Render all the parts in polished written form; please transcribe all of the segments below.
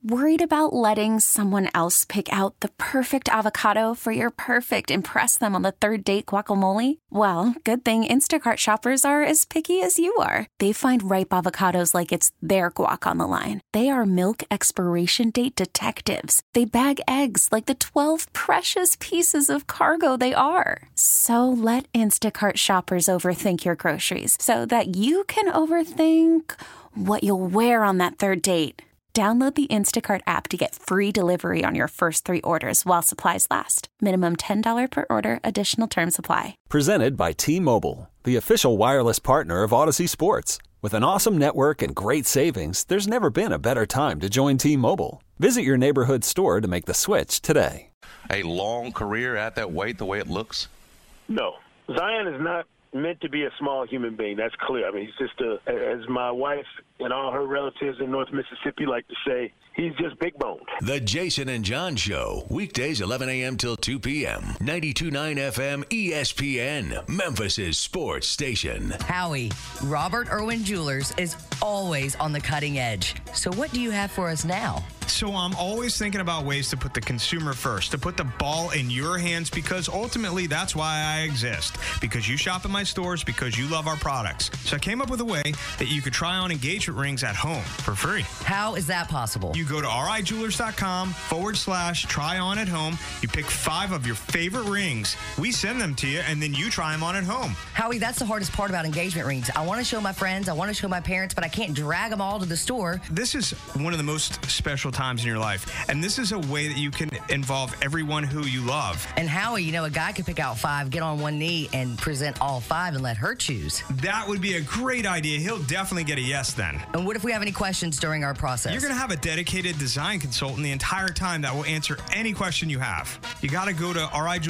Worried about letting someone else pick out the perfect avocado for your perfect impress them on the third date guacamole? Well, good thing Instacart shoppers are as picky as you are. They find ripe avocados like it's their guac on the line. They are milk expiration date detectives. They bag eggs like the 12 precious pieces of cargo they are. So let Instacart shoppers overthink your groceries so that you can overthink what you'll wear on that third date. Download the Instacart app to get free delivery on your first 3 orders while supplies last. Minimum $10 per order. Additional terms apply. Presented by T-Mobile, the official wireless partner of Odyssey Sports. With an awesome network and great savings, there's never been a better time to join T-Mobile. Visit your neighborhood store to make the switch today. A long career at that weight, the way it looks? No. Zion is not meant to be a small human being. That's clear. I mean, he's just as my wife and all her relatives in North Mississippi like to say, he's just big boned. The Jason and John Show, weekdays 11 a.m. till 2 p.m. 92.9 FM ESPN, Memphis' sports station. Howie, Robert Irwin Jewelers is always on the cutting edge. So what do you have for us now? So I'm always thinking about ways to put the consumer first, to put the ball in your hands, because ultimately that's why I exist. Because you shop in my stores, because you love our products. So I came up with a way that you could try on engagement rings at home for free. How is that possible? You go to rijewelers.com/try on at home. You pick 5 of your favorite rings. We send them to you, and then you try them on at home. Howie, that's the hardest part about engagement rings. I want to show my friends, I want to show my parents, but I can't drag them all to the store. This is one of the most special times in your life, and this is a way that you can involve everyone who you love. And Howie, a guy could pick out 5, get on one knee, and present all 5 and let her choose. That would be a great idea. He'll definitely get a yes then. And what if we have any questions during our process? You're going to have a dedicated design consultant the entire time that will answer any question you have. You got to go to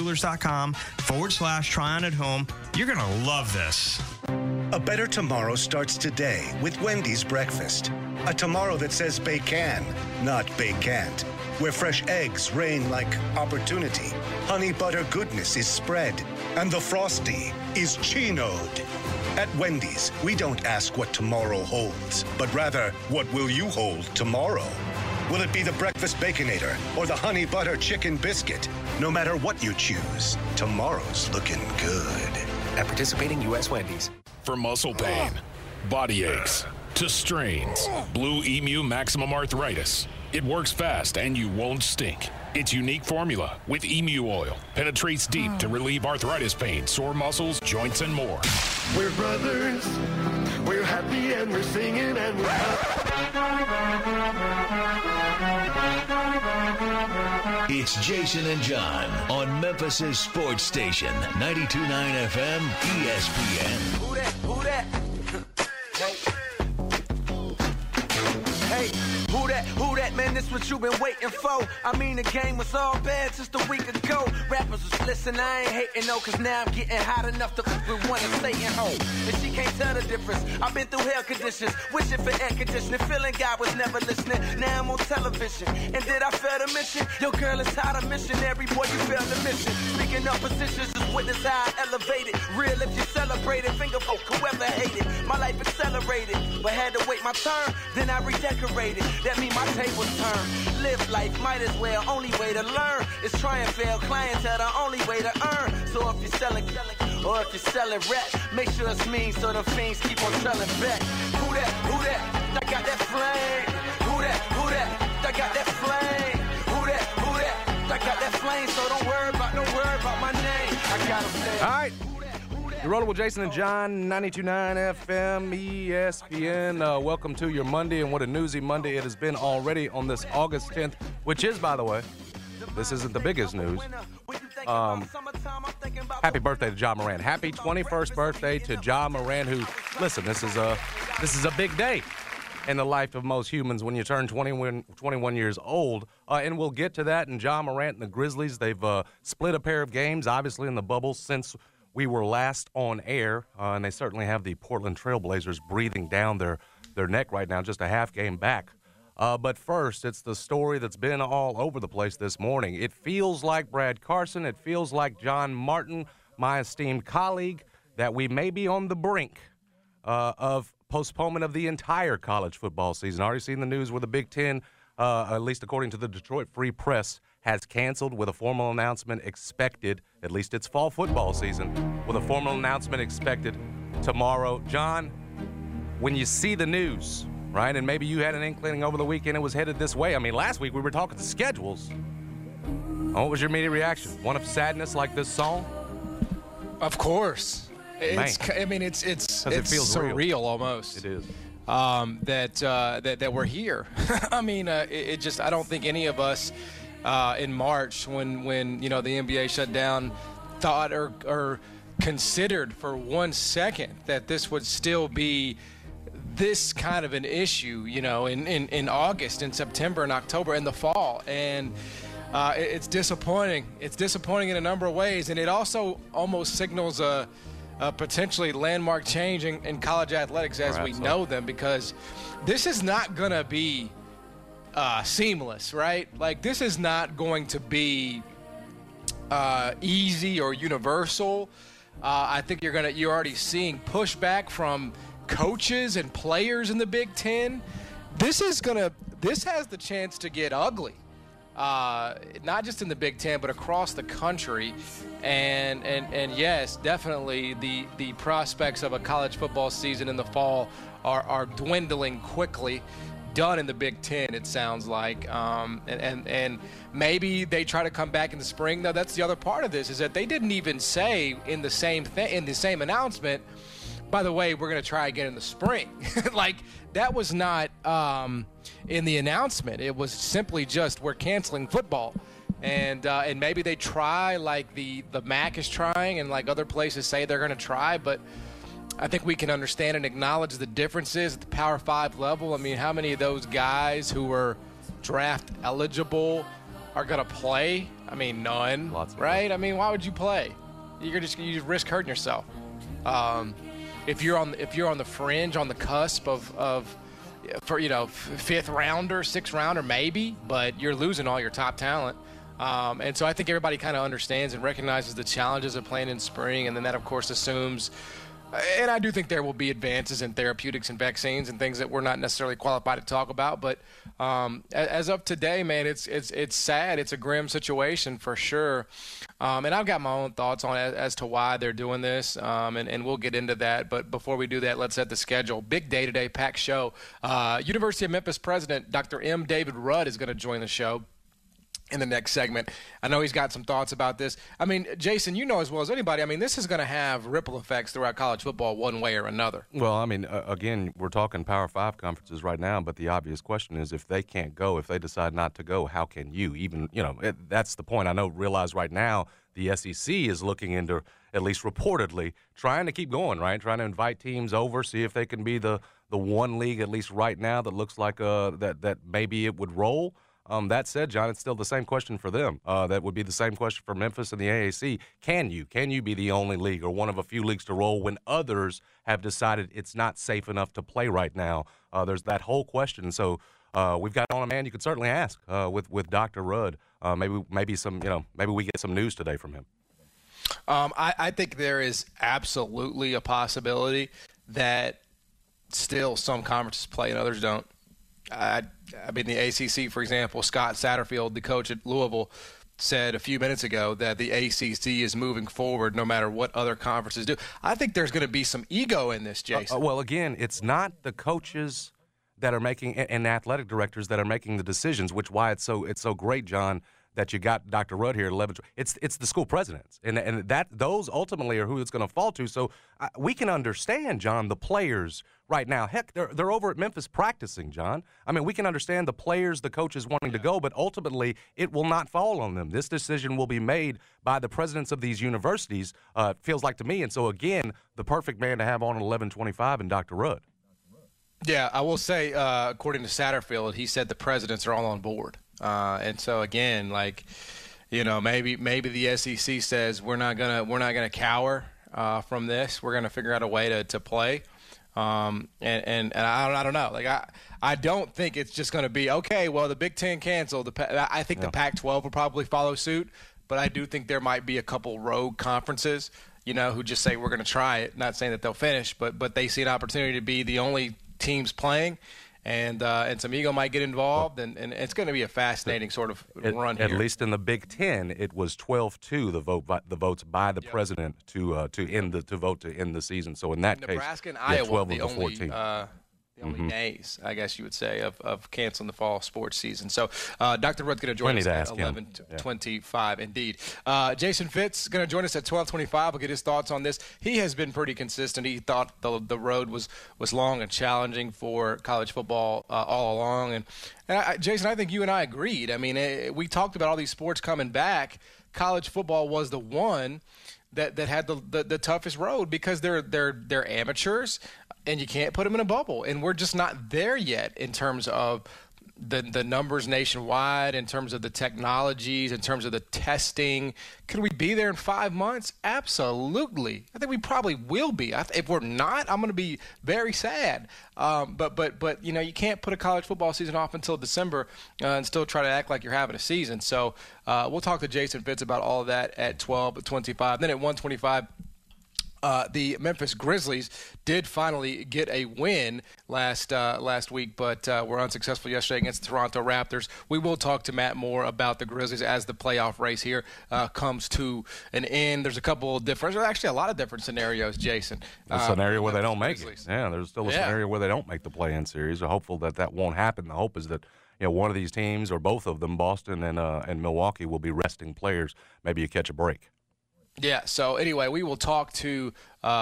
rijewelers.com/try on at home. You're going to love this. A better tomorrow starts today with Wendy's breakfast. A tomorrow that says bake can, not bake can't. Where fresh eggs reign like opportunity. Honey butter goodness is spread. And the Frosty is chinoed. At Wendy's, we don't ask what tomorrow holds, but rather, what will you hold tomorrow? Will it be the breakfast Baconator or the honey butter chicken biscuit? No matter what you choose, tomorrow's looking good. At participating U.S. Wendy's. For muscle pain, body aches, to strains, Blue Emu Maximum Arthritis. It works fast and you won't stink. Its unique formula with emu oil penetrates deep to relieve arthritis pain, sore muscles, joints, and more. We're brothers, we're happy and we're singing and we're It's Jason and John on Memphis' sports station, 92.9 FM ESPN. Who that? Hey, who that, man, this what you been waiting for. I mean, the game was all bad just a week ago. Rappers was listening, I ain't hating no, cause now I'm getting hot enough to wanna stay at home. And she can't tell the difference. I've been through hell conditions, wishing for air conditioning, feeling God was never listening. Now I'm on television, and did I fail the mission? Your girl is tired of missionary, boy, you failed the mission. Speaking of positions, just witness how I elevated. Real if you celebrate it, finger folk, whoever hated. My life accelerated, but had to wait my turn, then I redecorated. That mean my tables turn. Live life, might as well. Only way to learn is try and fail. Clientele, the only way to earn. So if you're selling, or if you're selling rap, make sure it's mean so the fiends keep on selling back. Who that? I got that flame. Who that? I got that flame. Who that? I got that flame. So don't worry about my name. I got them. All right. You're rolling with Jason and John, 92.9 FM, ESPN. Welcome to your Monday, and what a newsy Monday it has been already on this August 10th, which is, by the way, this isn't the biggest news. Happy birthday to Ja Morant. Happy 21st birthday to Ja Morant, who, listen, this is a big day in the life of most humans when you turn 21 years old. And we'll get to that. And Ja Morant and the Grizzlies, they've split a pair of games, obviously, in the bubble since we were last on air, and they certainly have the Portland Trailblazers breathing down their neck right now, just a half game back. But first, it's the story that's been all over the place this morning. It feels like Brad Carson. It feels like John Martin, my esteemed colleague, that we may be on the brink of postponement of the entire college football season. Already seen the news where the Big Ten at least according to the Detroit Free Press, has canceled with a formal announcement expected, at least it's fall football season, with a formal announcement expected tomorrow. John, when you see the news, right, and maybe you had an inkling over the weekend it was headed this way. I mean, last week we were talking the schedules. What was your immediate reaction? One of sadness like this song? Of course. It's surreal almost. It is. That we're here. I mean, I don't think any of us in March when the NBA shut down thought or considered for 1 second that this would still be this kind of an issue, in August, in September, and October, in the fall. And it's disappointing. It's disappointing in a number of ways, and it also almost signals a potentially landmark change in college athletics as we know them, because this is not going to be seamless, right? Like, this is not going to be easy or universal. I think you're already seeing pushback from coaches and players in the Big Ten. This has the chance to get ugly. Not just in the Big Ten, but across the country. And yes, definitely the prospects of a college football season in the fall are dwindling quickly. Done in the Big Ten, it sounds like. And maybe they try to come back in the spring. Though that's the other part of this, is that they didn't even say in the same announcement, by the way, we're going to try again in the spring. Like, that was not in the announcement. It was simply just, we're canceling football. And maybe they try like the MAC is trying, and like other places say they're going to try. But I think we can understand and acknowledge the differences at the Power 5 level. I mean, how many of those guys who were draft eligible are going to play? I mean, none. Lots, right? I mean, why would you play? You risk hurting yourself. If you're on the fringe, on the cusp of fifth rounder, sixth rounder, maybe, but you're losing all your top talent. And so I think everybody kind of understands and recognizes the challenges of playing in spring, and then that, of course, assumes. And I do think there will be advances in therapeutics and vaccines and things that we're not necessarily qualified to talk about. But as of today, man, it's sad. It's a grim situation for sure. And I've got my own thoughts on it as to why they're doing this, and we'll get into that. But before we do that, let's set the schedule. Big day today, packed show. University of Memphis president Dr. M. David Rudd is going to join the show in the next segment. I know he's got some thoughts about this. I mean, Jason, you know as well as anybody, I mean, this is going to have ripple effects throughout college football one way or another. Well, I mean, again, we're talking Power 5 conferences right now, but the obvious question is, if they can't go, if they decide not to go, how can you? Even, that's the point. I realize right now the SEC is looking into, at least reportedly, trying to keep going, right? Trying to invite teams over, see if they can be the one league, at least right now, that looks like that maybe it would roll. That said, John, it's still the same question for them. That would be the same question for Memphis and the AAC. Can you be the only league or one of a few leagues to roll when others have decided it's not safe enough to play right now? There's that whole question. So we've got on a man you could certainly ask with Dr. Rudd. Maybe we get some news today from him. I think there is absolutely a possibility that still some conferences play and others don't. I mean, the ACC, for example, Scott Satterfield, the coach at Louisville, said a few minutes ago that the ACC is moving forward no matter what other conferences do. I think there's going to be some ego in this, Jason. Well, again, it's not the coaches that are making and athletic directors that are making the decisions, which why it's so great, John, that you got Dr. Rudd here at 11. It's the school presidents, and that those ultimately are who it's going to fall to. So we can understand, John, the players right now. Heck, they're over at Memphis practicing, John. I mean, we can understand the players, the coaches wanting to go, but ultimately it will not fall on them. This decision will be made by the presidents of these universities, it feels like to me. And so, again, the perfect man to have on at 11:25 and Dr. Rudd. Yeah, I will say, according to Satterfield, he said the presidents are all on board. And so again, maybe the SEC says we're not gonna cower from this. We're gonna figure out a way to play. And I don't know. I don't think it's just gonna be okay. Well, the Big Ten canceled. I think the Pac-12 will probably follow suit, but I do think there might be a couple rogue conferences, who just say we're gonna try it. Not saying that they'll finish, but they see an opportunity to be the only teams playing. and Amigo might get involved, and it's going to be a fascinating sort of run here. At least in the Big Ten, it was 12-2 the votes by the president to vote to end the season. So in that Nebraska case, and Iowa 12 the of the 14. The only days, I guess you would say, of canceling the fall sports season. So Dr. Rudd's going to join us at 11:25, indeed. Jason Fitz is going to join us at 12:25. We'll get his thoughts on this. He has been pretty consistent. He thought the road was long and challenging for college football all along. And Jason, I think you and I agreed. I mean, we talked about all these sports coming back. College football was the one that had the toughest road because they're amateurs. And you can't put them in a bubble. And we're just not there yet in terms of the numbers nationwide, in terms of the technologies, in terms of the testing. Can we be there in 5 months? Absolutely. I think we probably will be. If we're not, I'm going to be very sad. But you can't put a college football season off until December and still try to act like you're having a season. So we'll talk to Jason Fitz about all of that at 12:25. Then at 1:25. The Memphis Grizzlies did finally get a win last week, but were unsuccessful yesterday against the Toronto Raptors. We will talk to Matt Moore about the Grizzlies as the playoff race here comes to an end. There's a lot of different scenarios, Jason. A scenario where they don't make it. Yeah, there's still a scenario where they don't make the play-in series. We're hopeful that won't happen. The hope is that one of these teams or both of them, Boston and Milwaukee, will be resting players. Maybe you catch a break. Yeah. So anyway, we will talk to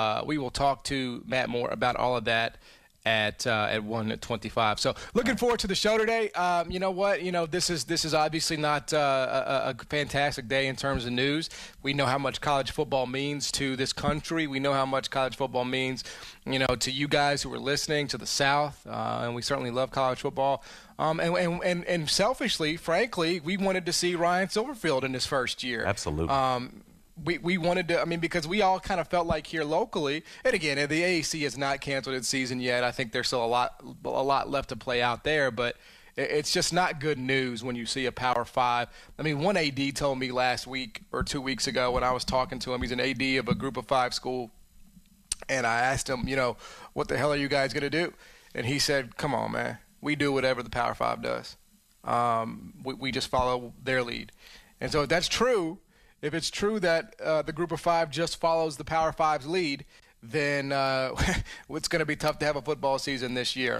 Matt Moore about all of that at 1:25. So looking forward to the show today. You know what? This is obviously not a fantastic day in terms of news. We know how much college football means to this country. We know how much college football means, to you guys who are listening, to the South, and we certainly love college football. And selfishly, frankly, we wanted to see Ryan Silverfield in his first year. Absolutely. We wanted to, because we all kind of felt like here locally, and again, the AAC has not canceled its season yet. I think there's still a lot left to play out there, but it's just not good news when you see a Power 5. One AD told me last week or 2 weeks ago when I was talking to him, he's an AD of a Group of 5 school, and I asked him, what the hell are you guys going to do? And he said, come on, man, we do whatever the Power 5 does. We just follow their lead. And so if that's true, if it's true that the Group of 5 just follows the Power 5's lead, then it's going to be tough to have a football season this year.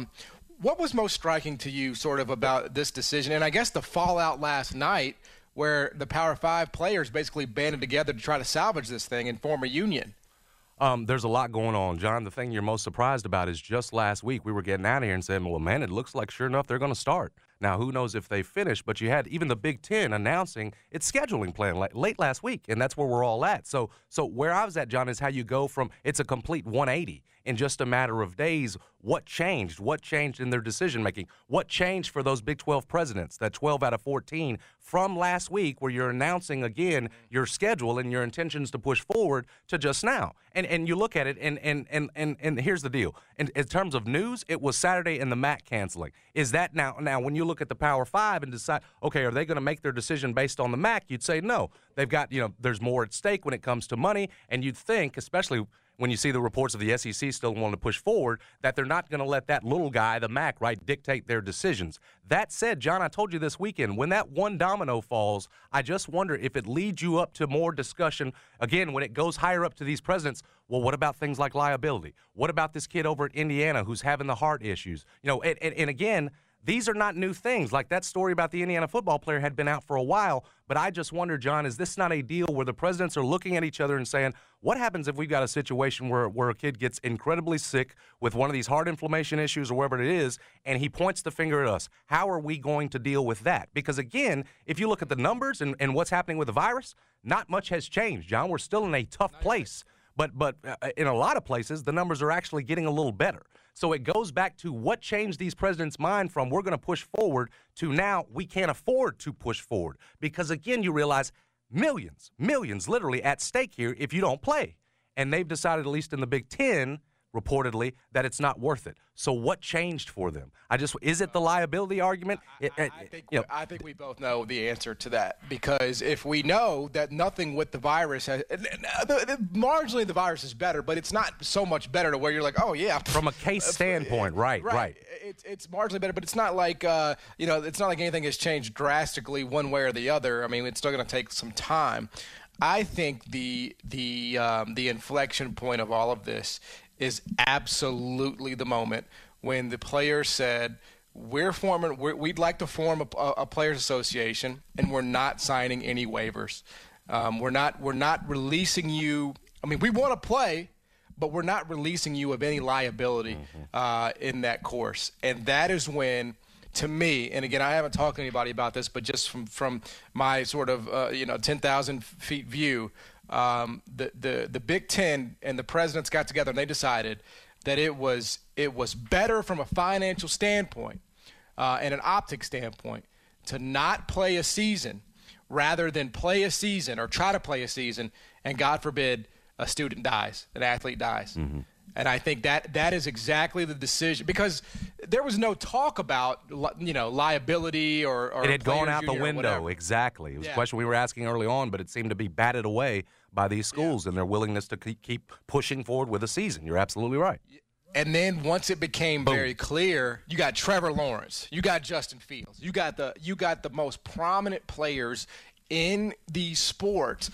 What was most striking to you sort of about this decision? And I guess the fallout last night where the Power 5 players basically banded together to try to salvage this thing and form a union. There's a lot going on, John. The thing you're most surprised about is just last week we were getting out of here and saying, well, man, it looks like sure enough they're going to start. Now, who knows if they finish, but you had even the Big Ten announcing its scheduling plan late last week, and that's where we're all at. So where I was at, John, is how you go from it's a complete 180 in just a matter of days. What changed? What changed in their decision-making? What changed for those Big 12 presidents, that 12 out of 14, from last week where you're announcing again your schedule and your intentions to push forward to just now? And you look at it, and here's the deal. In terms of news, it was Saturday and the MAC canceling. Is that now when you look at the Power 5 and decide, okay, are they going to make their decision based on the MAC? You'd say no. They've got, there's more at stake when it comes to money, and you'd think, especially when you see the reports of the SEC still wanting to push forward, that they're not going to let that little guy, the MAC, right, dictate their decisions. That said, John, I told you this weekend, when that one domino falls, I just wonder if it leads you up to more discussion, again, when it goes higher up to these presidents. Well, what about things like liability? What about this kid over at Indiana who's having the heart issues? And again, these are not new things. Like that story about the Indiana football player had been out for a while, but I just wonder, John, is this not a deal where the presidents are looking at each other and saying, what happens if we've got a situation where a kid gets incredibly sick with one of these heart inflammation issues or whatever it is, and he points the finger at us? How are we going to deal with that? Because, again, if you look at the numbers and what's happening with the virus, not much has changed, John. We're still in a tough place. But in a lot of places, the numbers are actually getting a little better. So it goes back to what changed these presidents' mind from we're going to push forward to now we can't afford to push forward. Because, again, you realize millions literally at stake here if you don't play. And they've decided, at least in the Big Ten, reportedly, that it's not worth it. So what changed for them? Is it the liability argument? I think we both know the answer to that, because if we know that nothing with the virus has marginally the virus is better, but it's not so much better to where you're like, oh yeah, from a case standpoint, right. It's marginally better, but it's not like it's not like anything has changed drastically one way or the other. I mean, it's still going to take some time. I think the inflection point of all of this is absolutely the moment when the players said, we'd like to form a players association, and we're not signing any waivers. We're not releasing you. I mean, we want to play, but we're not releasing you of any liability in that course. And that is when, to me, and again, I haven't talked to anybody about this, but just from my sort of 10,000 feet view, the Big Ten and the presidents got together and they decided that it was better from a financial standpoint and an optic standpoint to not play a season rather than play a season or try to play a season and, God forbid, a student dies, an athlete dies. Mm-hmm. And I think that is exactly the decision, because there was no talk about liability or it had gone out the window. Exactly. It was a question we were asking early on, but it seemed to be batted away by these schools and their willingness to keep pushing forward with a season. You're absolutely right. And then once it became very clear, you got Trevor Lawrence, you got Justin Fields, you got the most prominent players in the sport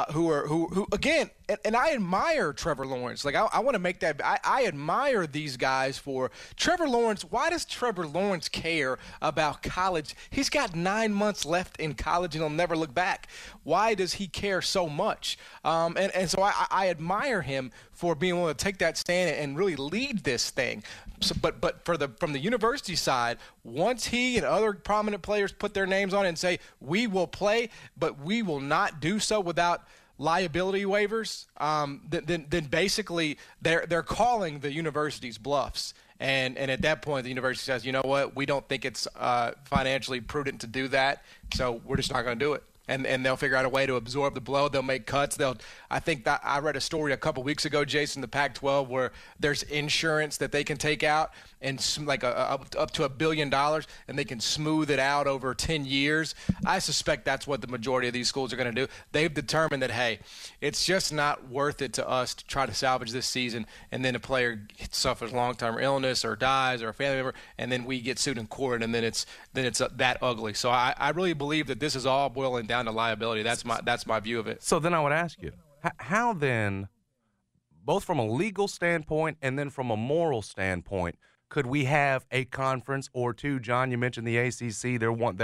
who again, and I admire Trevor Lawrence. Like, I want to make that. I admire these guys for Trevor Lawrence. Why does Trevor Lawrence care about college? He's got 9 months left in college, and he'll never look back. Why does he care so much? And so I admire him for being able to take that stand and really lead this thing. So, but from the university side, once he and other prominent players put their names on it and say, we will play, but we will not do so without liability waivers, then basically they're calling the university's bluffs. And at that point, the university says, you know what, we don't think it's financially prudent to do that, so we're just not going to do it. And they'll figure out a way to absorb the blow. They'll make cuts. I think that I read a story a couple weeks ago, Jason, the Pac-12, where there's insurance that they can take out and like up to $1 billion, and they can smooth it out over 10 years. I suspect that's what the majority of these schools are going to do. They've determined that, hey, it's just not worth it to us to try to salvage this season, and then a player suffers long-term illness or dies or a family member, and then we get sued in court, and then it's that ugly. So I really believe that this is all boiling down to liability. That's my view of it. So then I would ask you, how then, both from a legal standpoint and then from a moral standpoint, could we have a conference or two? John, you mentioned the ACC. They want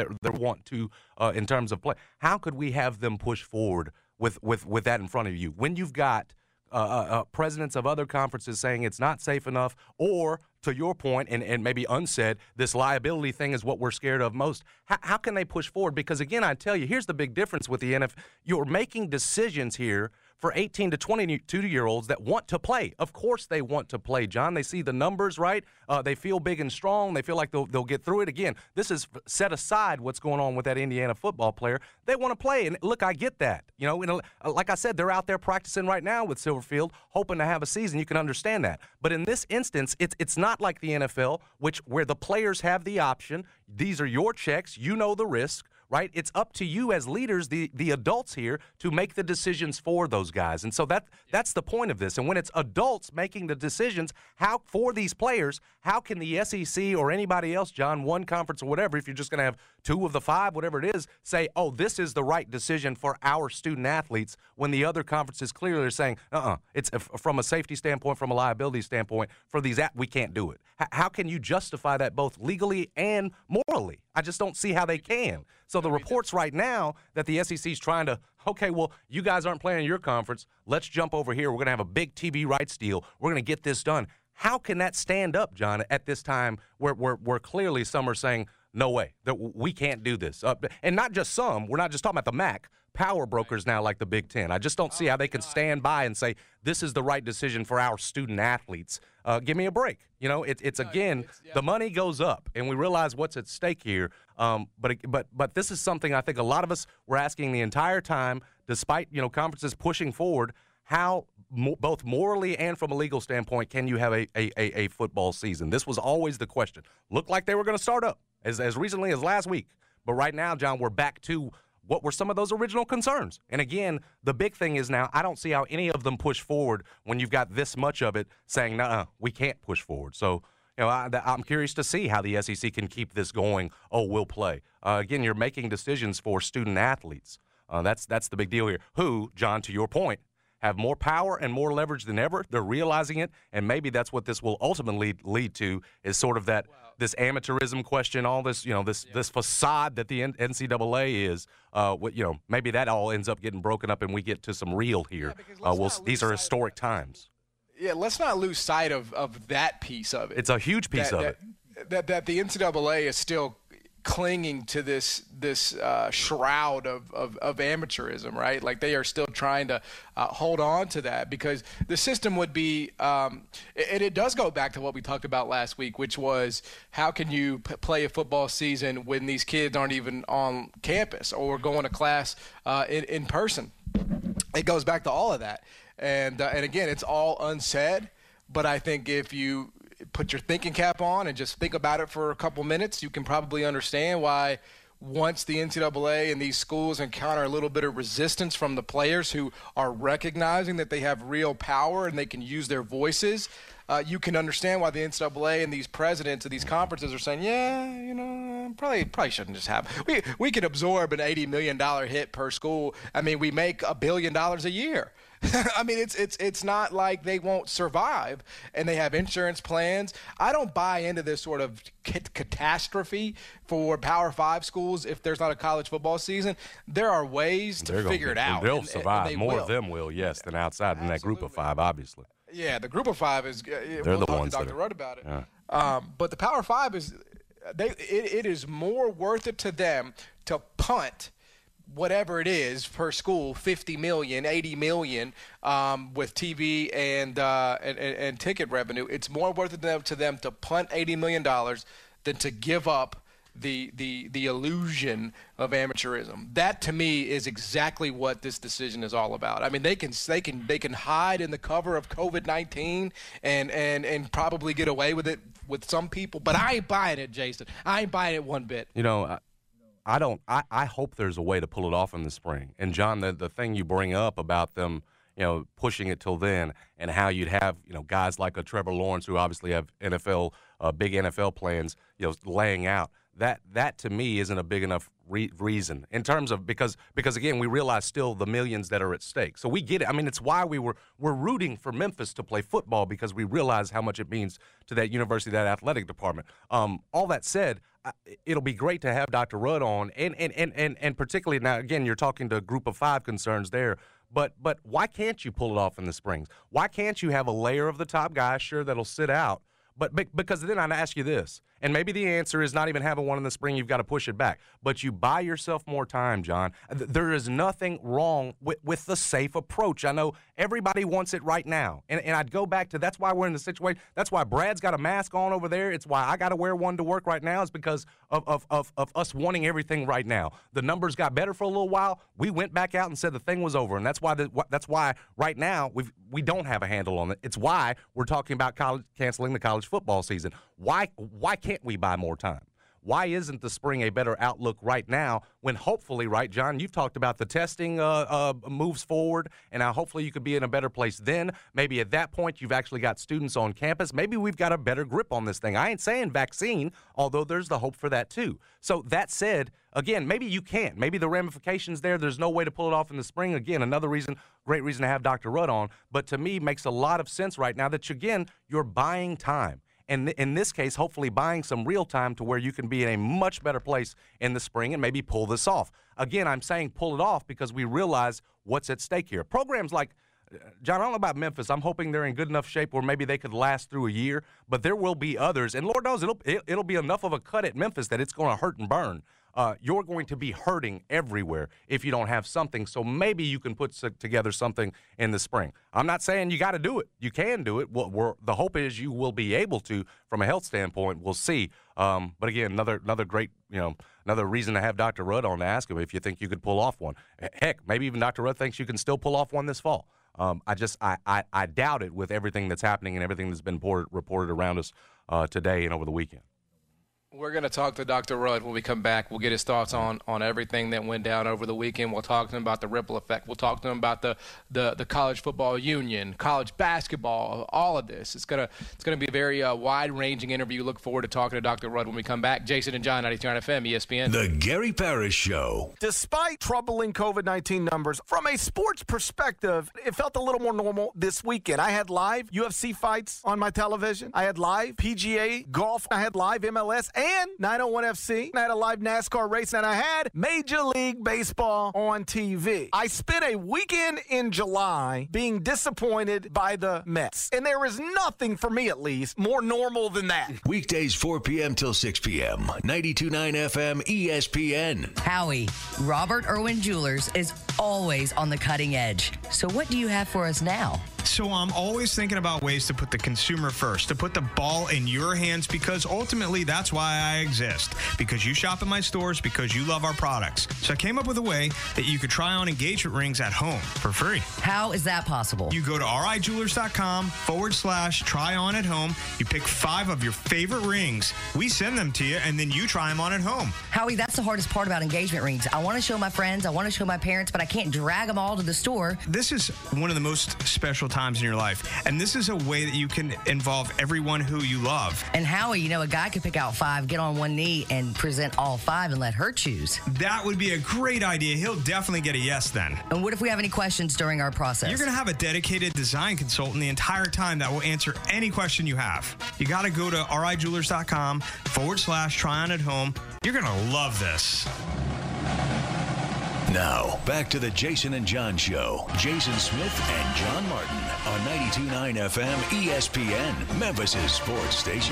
to in terms of play. How could we have them push forward with that in front of you when you've got presidents of other conferences saying it's not safe enough, or to your point, and maybe unsaid, this liability thing is what we're scared of most? How can they push forward? Because, again, I tell you, here's the big difference with the NFL. You're making decisions here for 18 to 22-year-olds that want to play. Of course they want to play, John. They see the numbers, right? They feel big and strong. They feel like they'll get through it. Again, this is set aside what's going on with that Indiana football player. They want to play. And, look, I get that. Like I said, they're out there practicing right now with Silverfield, hoping to have a season. You can understand that. But in this instance, it's not like the NFL, where the players have the option. These are your checks. You know the risk. Right? It's up to you as leaders, the adults here, to make the decisions for those guys. And so that's the point of this. And when it's adults making the decisions for these players, how can the SEC or anybody else, John, one conference or whatever, if you're just going to have 2 of the 5, whatever it is, say, oh, this is the right decision for our student athletes, when the other conferences clearly are saying, it's from a safety standpoint, from a liability standpoint, for these, we can't do it. How can you justify that both legally and morally? I just don't see how they can. So the reports right now that the SEC is trying to, okay, well, you guys aren't playing in your conference. Let's jump over here. We're going to have a big TV rights deal. We're going to get this done. How can that stand up, John, at this time where clearly some are saying, no way, that we can't do this? And not just some. We're not just talking about the MAC. Power brokers now like the Big Ten. I just don't see how they can stand by and say, this is the right decision for our student athletes. Give me a break. The money goes up, and we realize what's at stake here. But this is something I think a lot of us were asking the entire time, despite, conferences pushing forward. how both morally and from a legal standpoint can you have a football season? This was always the question. Looked like they were going to start up as recently as last week. But right now, John, we're back to what were some of those original concerns. And again, the big thing is now I don't see how any of them push forward when you've got this much of it saying, "Nuh-uh, we can't push forward." So, I'm curious to see how the SEC can keep this going. Oh, we'll play. Again, you're making decisions for student athletes. That's the big deal here. Who, John, to your point, have more power and more leverage than ever. They're realizing it, and maybe that's what this will ultimately lead to is sort of that this amateurism question, all this, this facade that the NCAA is. Maybe that all ends up getting broken up and we get to some real here. These are historic times. Yeah, let's not lose sight of that piece of it. It's a huge piece of it. That the NCAA is still clinging to this shroud of amateurism, right? Like they are still trying to hold on to that because the system would be and it does go back to what we talked about last week, which was how can you play a football season when these kids aren't even on campus or going to class in person? It goes back to all of that. And again, it's all unsaid, but I think if you put your thinking cap on and just think about it for a couple minutes, you can probably understand why once the NCAA and these schools encounter a little bit of resistance from the players who are recognizing that they have real power and they can use their voices, you can understand why the NCAA and these presidents of these conferences are saying, probably shouldn't just have. We could absorb an $80 million hit per school. I mean, we make $1 billion a year. I mean, it's not like they won't survive, and they have insurance plans. I don't buy into this sort of catastrophe for Power 5 schools if there's not a college football season. There are ways to figure it out. They'll survive. More of them will, yes, than outside in that group of 5, obviously. Yeah, the group of 5 is. They're the ones Dr. Rudd about it. Yeah. But the Power 5 is. It is more worth it to them to punt whatever it is per school, 50 million, 80 million, with TV and ticket revenue. It's more worth it to them to punt $80 million than to give up the illusion of amateurism. That to me is exactly what this decision is all about. I mean, they can hide in the cover of COVID-19 and probably get away with it with some people, but I ain't buying it, Jason. I ain't buying it one bit. I hope there's a way to pull it off in the spring. And John, the thing you bring up about them, pushing it till then, and how you'd have, guys like a Trevor Lawrence who obviously have big NFL plans, laying out. That to me isn't a big enough reason in terms of because again we realize still the millions that are at stake. So we get it. I mean, it's why we're rooting for Memphis to play football because we realize how much it means to that university, that athletic department. All that said, it'll be great to have Dr. Rudd on, and particularly now again you're talking to a group of 5 concerns there. But why can't you pull it off in the springs? Why can't you have a layer of the top guys, sure, that'll sit out? But because then I'd ask you this, and maybe the answer is not even having one in the spring, you've got to push it back. But you buy yourself more time, John. There is nothing wrong with the safe approach. I know everybody wants it right now. And I'd go back to that's why we're in the situation. That's why Brad's got a mask on over there. It's why I got to wear one to work right now is because of us wanting everything right now. The numbers got better for a little while. We went back out and said the thing was over. And that's why right now we don't have a handle on it. It's why we're talking about canceling the college football season. Why can't we buy more time? Why isn't the spring a better outlook right now when hopefully, right, John, you've talked about the testing moves forward, and now hopefully you could be in a better place then. Maybe at that point you've actually got students on campus. Maybe we've got a better grip on this thing. I ain't saying vaccine, although there's the hope for that too. So that said, again, maybe you can't. Maybe the ramifications there's no way to pull it off in the spring. Again, another great reason to have Dr. Rudd on. But to me, makes a lot of sense right now that, again, you're buying time. And in this case, hopefully buying some real time to where you can be in a much better place in the spring and maybe pull this off. Again, I'm saying pull it off because we realize what's at stake here. Programs like, John, I don't know about Memphis. I'm hoping they're in good enough shape where maybe they could last through a year, but there will be others. And Lord knows it'll be enough of a cut at Memphis that it's going to hurt and burn. You're going to be hurting everywhere if you don't have something. So maybe you can put together something in the spring. I'm not saying you got to do it. You can do it. The hope is you will be able to from a health standpoint. We'll see. But again, another great, another reason to have Dr. Rudd on to ask him if you think you could pull off one. Heck, maybe even Dr. Rudd thinks you can still pull off one this fall. I doubt it with everything that's happening and everything that's been reported around us today and over the weekend. We're going to talk to Dr. Rudd when we come back. We'll get his thoughts on everything that went down over the weekend. We'll talk to him about the ripple effect. We'll talk to him about the college football union, college basketball, all of this. It's going to be a very wide-ranging interview. Look forward to talking to Dr. Rudd when we come back. Jason and John, 92.9 FM, ESPN. The Gary Parrish Show. Despite troubling COVID-19 numbers, from a sports perspective, it felt a little more normal this weekend. I had live UFC fights on my television. I had live PGA golf. I had live MLS and 901 FC. I had a live NASCAR race, and I had Major League Baseball on TV. I spent a weekend in July being disappointed by the Mets, and there is nothing, for me at least, more normal than that. Weekdays 4 p.m. till 6 p.m. 92.9 FM ESPN. Howie, Robert Irwin Jewelers is always on the cutting edge. So what do you have for us now? So I'm always thinking about ways to put the consumer first, to put the ball in your hands, because ultimately that's why I exist. Because you shop at my stores, because you love our products. So I came up with a way that you could try on engagement rings at home for free. How is that possible? You go to rijewelers.com/try on at home. You pick 5 of your favorite rings. We send them to you, and then you try them on at home. Howie, that's the hardest part about engagement rings. I want to show my friends, I want to show my parents, but I can't drag them all to the store. This is one of the most special times in your life, and this is a way that you can involve everyone who you love. And Howie, a guy could pick out 5, get on one knee, and present all 5 and let her choose. That would be a great idea. He'll definitely get a yes then. And what if we have any questions during our process? You're going to have a dedicated design consultant the entire time that will answer any question you have. You got to go to rijewelers.com/try on at home. You're going to love this. Now, back to the Jason and John Show. Jason Smith and John Martin on 92.9 FM ESPN, Memphis' sports station.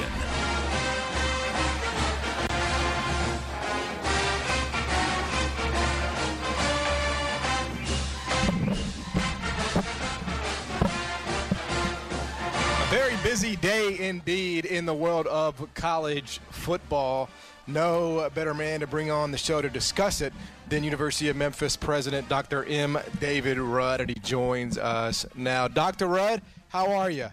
A very busy day indeed in the world of college football. No better man to bring on the show to discuss it than University of Memphis President Dr. M. David Rudd, and he joins us now. Dr. Rudd, how are you?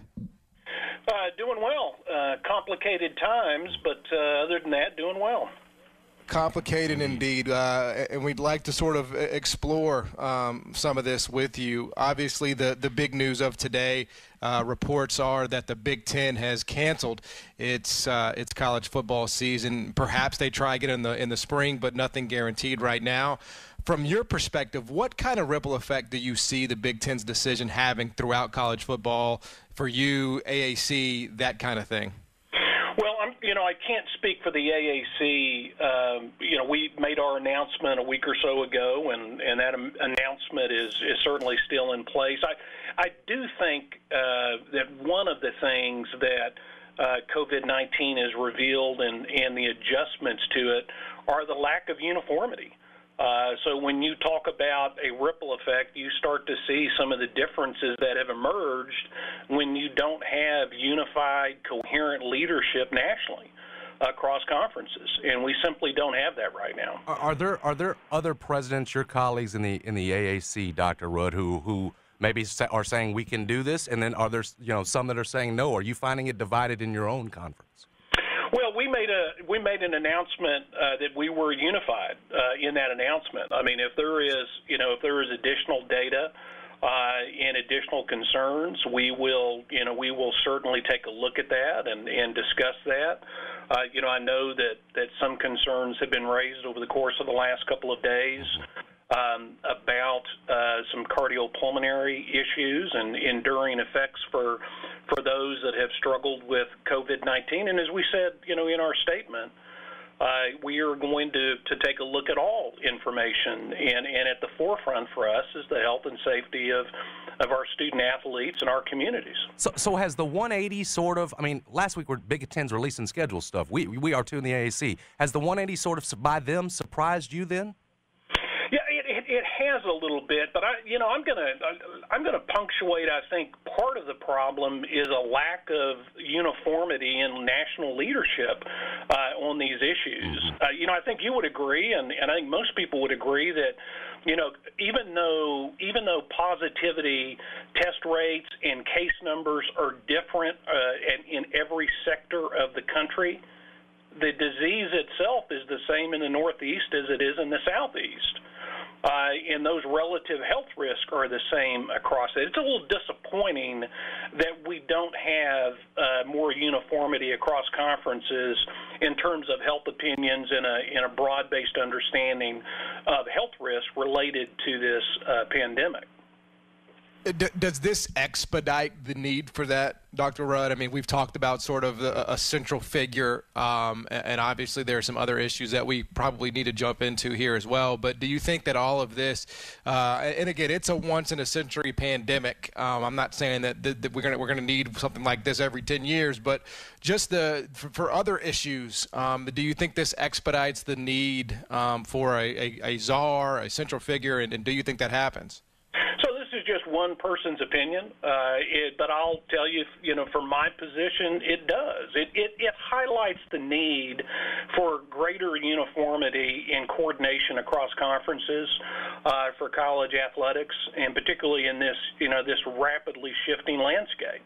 Doing well. Complicated times, but other than that, doing well. Complicated indeed, and we'd like to sort of explore some of this with you. Obviously, the big news of today, reports are that the Big Ten has canceled its college football season. Perhaps they try again in the spring, but nothing guaranteed right now. From your perspective, what kind of ripple effect do you see the Big Ten's decision having throughout college football for you, AAC, that kind of thing? Well, I can't speak for the AAC. We made our announcement a week or so ago, and that announcement is certainly still in place. I do think that one of the things that COVID-19 has revealed and the adjustments to it are the lack of uniformity. So when you talk about a ripple effect, you start to see some of the differences that have emerged when you don't have unified, coherent leadership nationally across conferences, and we simply don't have that right now. Are there other presidents, your colleagues in the AAC, Dr. Rudd, who maybe are saying we can do this, and then are there some that are saying no? Are you finding it divided in your own conference? Well, we made an announcement that we were unified in that announcement. I mean, if there is additional data and additional concerns, we will certainly take a look at that and discuss that. I know that some concerns have been raised over the course of the last couple of days about some cardiopulmonary issues and enduring effects for those that have struggled with COVID-19. And as we said, in our statement, we are going to take a look at all information, and at the forefront for us is the health and safety of our student athletes and our communities. So has the 180 sort of, last week Big Ten's releasing schedule stuff. We are too in the AAC. Has the 180 sort of by them surprised you then? Yeah, it has a little bit, but I'm gonna punctuate. I think part of the problem is a lack of uniformity in national leadership on these issues. I think you would agree, and I think most people would agree that, even though positivity test rates and case numbers are different in every sector of the country, the disease itself is the same in the Northeast as it is in the Southeast. And those relative health risks are the same across it. It's a little disappointing that we don't have more uniformity across conferences in terms of health opinions in a broad-based understanding of health risks related to this pandemic. Does this expedite the need for that, Dr. Rudd? I mean, we've talked about sort of a central figure, and obviously there are some other issues that we probably need to jump into here as well. But do you think that all of this, and again, it's a once-in-a-century pandemic. I'm not saying that we're going to need something like this every 10 years, but just for other issues, do you think this expedites the need for a czar, a central figure, and do you think that happens? Just one person's opinion, but I'll tell you, from my position, it does. It highlights the need for greater uniformity and coordination across conferences for college athletics, and particularly in this, this rapidly shifting landscape.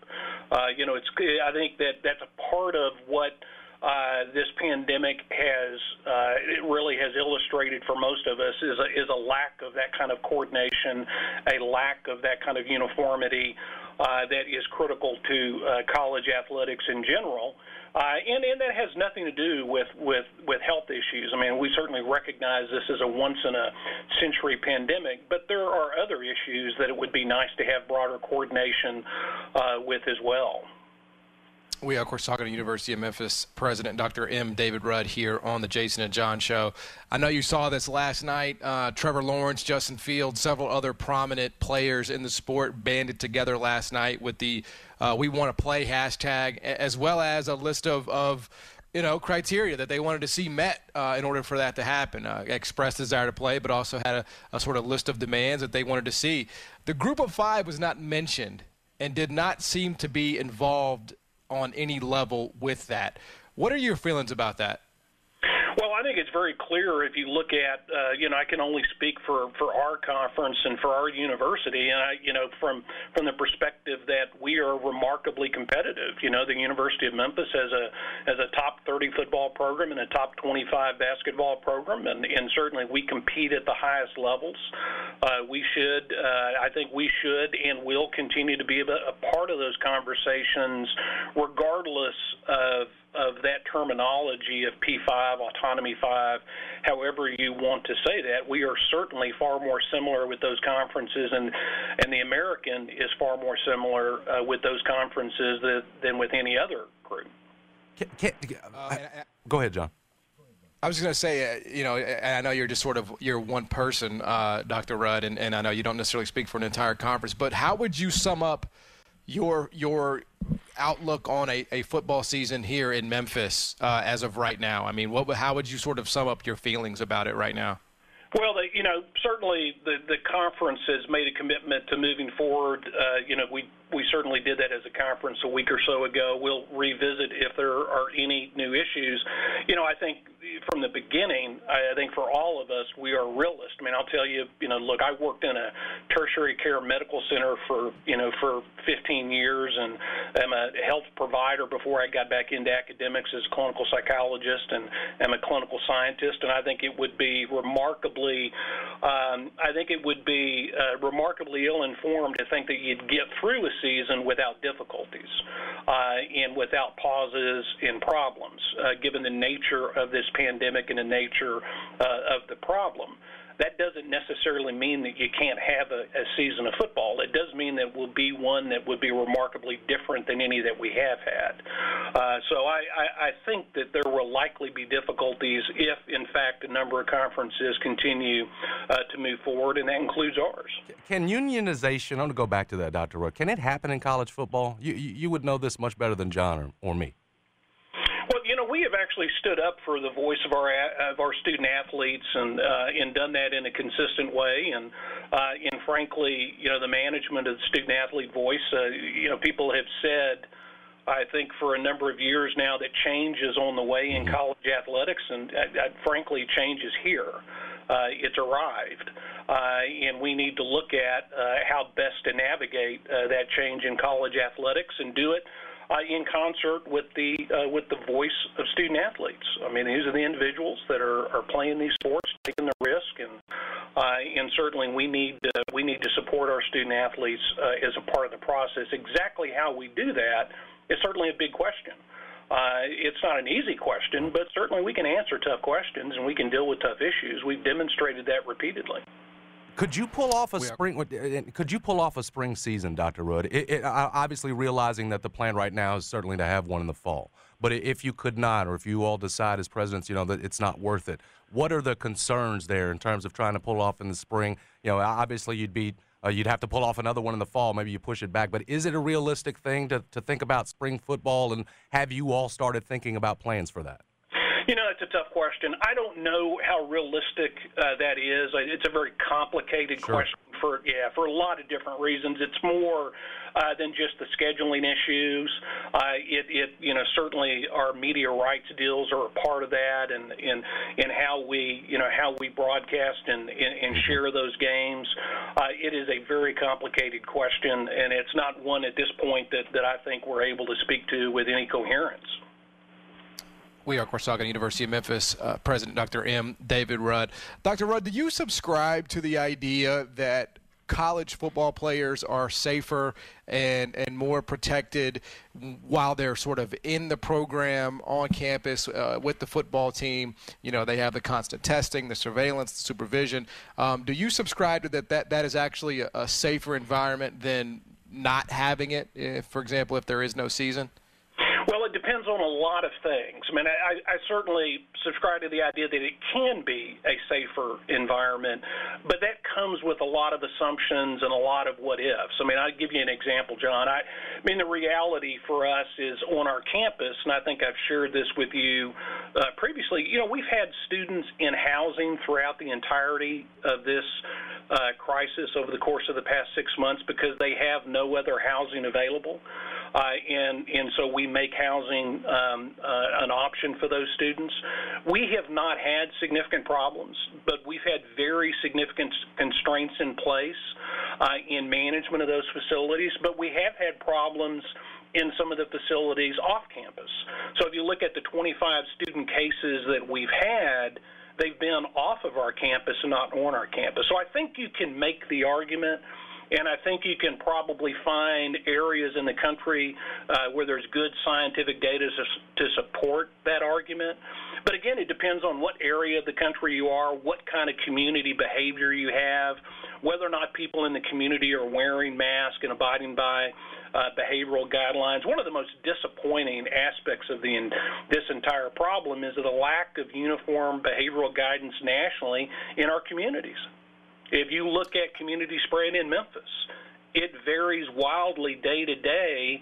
I think that's a part of what this pandemic it really has illustrated for most of us is a lack of that kind of coordination, a lack of that kind of uniformity that is critical to college athletics in general. And that has nothing to do with health issues. I mean, we certainly recognize this is a once-in-a-century pandemic, but there are other issues that it would be nice to have broader coordination with as well. We are, of course, talking to University of Memphis President Dr. M. David Rudd here on the Jason and John Show. I know you saw this last night. Trevor Lawrence, Justin Fields, several other prominent players in the sport banded together last night with the We Want to Play hashtag, as well as a list of criteria that they wanted to see met in order for that to happen. Expressed desire to play, but also had a sort of list of demands that they wanted to see. The group of five was not mentioned and did not seem to be involved on any level with that. What are your feelings about that? Well, I think it's very clear if you look at, I can only speak for our conference and for our university, and from the perspective that we are remarkably competitive. The University of Memphis has a top 30 football program and a top 25 basketball program, and certainly we compete at the highest levels. I think we should and will continue to be a part of those conversations, regardless of that terminology of P5, Autonomy 5, however you want to say that. We are certainly far more similar with those conferences, and the American is far more similar with those conferences than with any other group. Go ahead, John. I was going to say, I know you're one person, Dr. Rudd, and I know you don't necessarily speak for an entire conference, but how would you sum up your outlook on a football season here in Memphis as of right now? I mean, how would you sort of sum up your feelings about it right now? Well, certainly the conference has made a commitment to moving forward. We certainly did that as a conference a week or so ago. We'll revisit if there are any new issues. I think from the beginning, I think for all of us, we are realists. I mean, I'll tell you, look, I worked in a tertiary care medical center for 15 years, and I'm a health provider before I got back into academics as a clinical psychologist, and I'm a clinical scientist. And I think it would be remarkably ill-informed to think that you'd get through a season without difficulties and without pauses and problems, given the nature of this pandemic and the nature of the problem. That doesn't necessarily mean that you can't have a season of football. It does mean that it will be one that would be remarkably different than any that we have had. So I think that there will likely be difficulties if, in fact, a number of conferences continue to move forward, and that includes ours. Can unionization, I'm going to go back to that, Dr. Rudd, can it happen in college football? You would know this much better than John or me. Well, we have actually stood up for the voice of our student athletes and done that in a consistent way. And frankly, the management of the student athlete voice, people have said, I think for a number of years now, that change is on the way in college athletics, and frankly, change is here. It's arrived, and we need to look at how best to navigate that change in college athletics and do it in concert with the voice of student athletes. I mean, these are the individuals that are playing these sports, taking the risk, and certainly we need to support our student athletes as a part of the process. Exactly how we do that is certainly a big question. It's not an easy question, but certainly we can answer tough questions and we can deal with tough issues. We've demonstrated that repeatedly. Could you pull off a spring? Could you pull off a spring season, Dr. Rudd? Obviously, realizing that the plan right now is certainly to have one in the fall. But if you could not, or if you all decide as presidents, that it's not worth it, what are the concerns there in terms of trying to pull off in the spring? Obviously, you'd have to pull off another one in the fall. Maybe you push it back. But is it a realistic thing to think about spring football, and have you all started thinking about plans for that? It's a tough question. I don't know how realistic that is. It's a very complicated question for a lot of different reasons. It's more than just the scheduling issues. Certainly our media rights deals are a part of that, and how we broadcast and share those games. It is a very complicated question, and it's not one at this point that I think we're able to speak to with any coherence. We are, of course, talking to University of Memphis President Dr. M. David Rudd. Dr. Rudd, do you subscribe to the idea that college football players are safer and more protected while they're sort of in the program on campus with the football team? They have the constant testing, the surveillance, the supervision. Do you subscribe to that is actually a safer environment than not having it, for example, if there is no season? Well, it depends on a lot of things. I mean, I certainly subscribe to the idea that it can be a safer environment, but that comes with a lot of assumptions and a lot of what-ifs. I mean, I'll give you an example, John. I mean, the reality for us is on our campus, and I think I've shared this with you previously, we've had students in housing throughout the entirety of this crisis over the course of the past 6 months because they have no other housing available. And so we make housing an option for those students. We have not had significant problems, but we've had very significant constraints in place in management of those facilities. But we have had problems in some of the facilities off campus. So if you look at the 25 student cases that we've had, they've been off of our campus and not on our campus. So I think you can make the argument, and I think you can probably find areas in the country where there's good scientific data to support that argument. But again, it depends on what area of the country you are, what kind of community behavior you have, whether or not people in the community are wearing masks and abiding by behavioral guidelines. One of the most disappointing aspects of this entire problem is the lack of uniform behavioral guidance nationally in our communities. If you look at community spread in Memphis, it varies wildly day to day,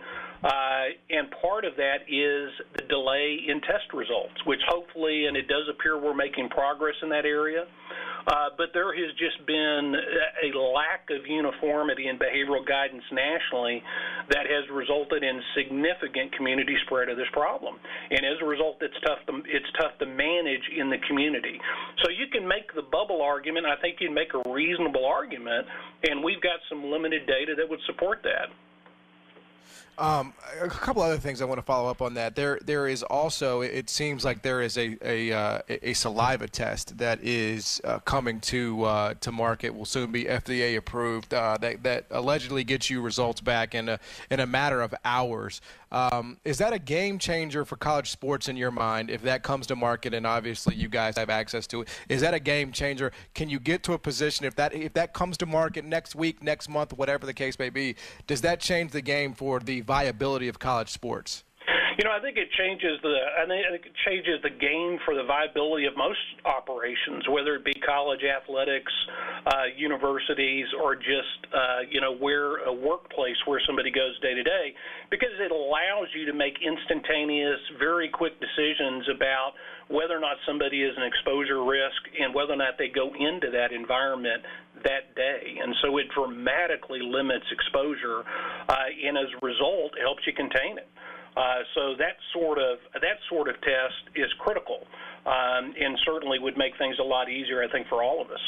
and part of that is the delay in test results, which hopefully, and it does appear we're making progress in that area, but there has just been a lack of uniformity in behavioral guidance nationally that has resulted in significant community spread of this problem. And as a result, it's tough to manage in the community. So you can make the bubble argument. I think you can make a reasonable argument, and we've got some limited data that would support that. A couple other things I want to follow up on that. There is also, it seems like there is a saliva test that is coming to market. Will soon be FDA approved. That allegedly gets you results back in a matter of hours. Is that a game changer for college sports in your mind? If that comes to market, and obviously you guys have access to it, is that a game changer? Can you get to a position if that comes to market next week, next month, whatever the case may be? Does that change the game for the viability of college sports? I think it changes the game for the viability of most operations, whether it be college athletics, universities, or just where a workplace where somebody goes day to day, because it allows you to make instantaneous, very quick decisions about whether or not somebody is an exposure risk and whether or not they go into that environment that day. And so it dramatically limits exposure, and as a result, it helps you contain it. So that sort of test is critical, and certainly would make things a lot easier, I think, for all of us.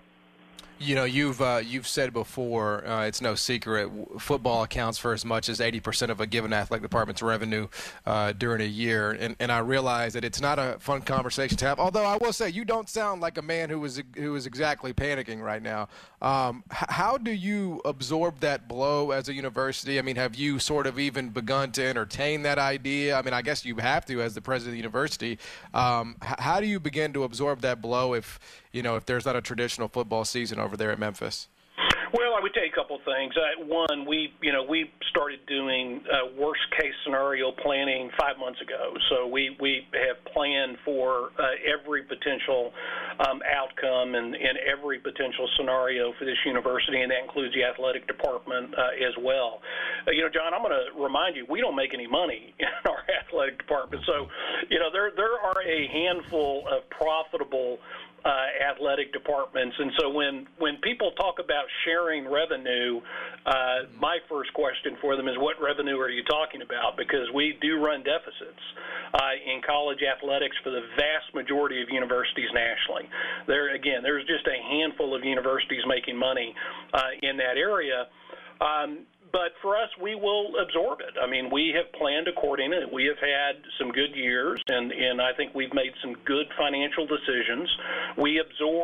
You've said before, it's no secret, football accounts for as much as 80% of a given athletic department's revenue during a year. And I realize that it's not a fun conversation to have, although I will say you don't sound like a man who is exactly panicking right now. How do you absorb that blow as a university? I mean, have you sort of even begun to entertain that idea? I mean, I guess you have to as the president of the university. How do you begin to absorb that blow if there's not a traditional football season over there at Memphis? Well, I would tell you a couple of things. One, we started doing worst-case scenario planning 5 months ago. So we have planned for every potential outcome and every potential scenario for this university, and that includes the athletic department as well. John, I'm going to remind you, we don't make any money in our athletic department. So, there are a handful of profitable athletic departments, and so when people talk about sharing revenue, my first question for them is, what revenue are you talking about? Because we do run deficits in college athletics for the vast majority of universities nationally. There's just a handful of universities making money in that area. But for us, we will absorb it. I mean, we have planned accordingly. We have had some good years, and I think we've made some good financial decisions. We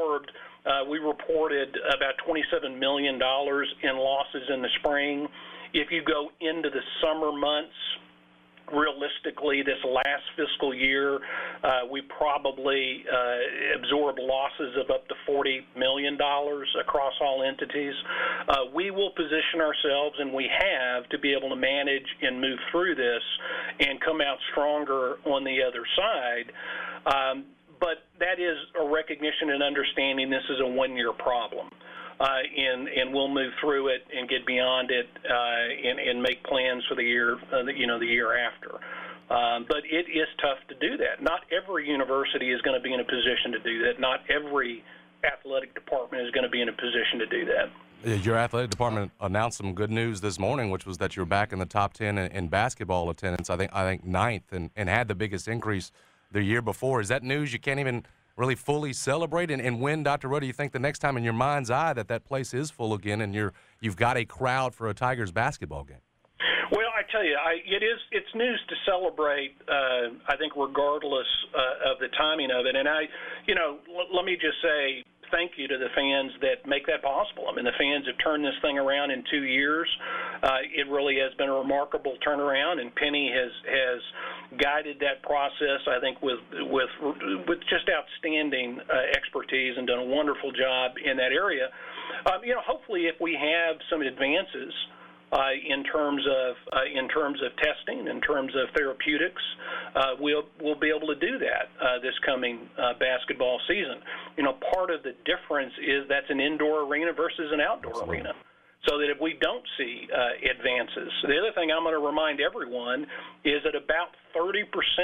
reported about $27 million in losses in the spring. If you go into the summer months, realistically, this last fiscal year, we probably absorbed losses of up to $40 million across all entities. We will position ourselves, and we have, to be able to manage and move through this and come out stronger on the other side. But that is a recognition and understanding this is a one-year problem. And we'll move through it and get beyond it and make plans for the year, the year after. But it is tough to do that. Not every university is going to be in a position to do that. Not every athletic department is going to be in a position to do that. Your athletic department announced some good news this morning, which was that you're back in the top 10 in basketball attendance. I think ninth, and had the biggest increase the year before. Is that news you can't even really fully celebrate? And when, Dr. Rowe, do you think the next time in your mind's eye that place is full again and you've got a crowd for a Tigers basketball game? Well, I tell you, it's news to celebrate, I think, regardless of the timing of it. And let me just say thank you to the fans that make that possible. I mean, the fans have turned this thing around in 2 years. It really has been a remarkable turnaround, and Penny has guided that process, I think, with just outstanding expertise and done a wonderful job in that area. Hopefully, if we have some advances in terms of testing, in terms of therapeutics, we'll be able to do that this coming basketball season. Part of the difference is that's an indoor arena versus an outdoor arena. So that if we don't see advances, the other thing I'm going to remind everyone is that about 30%,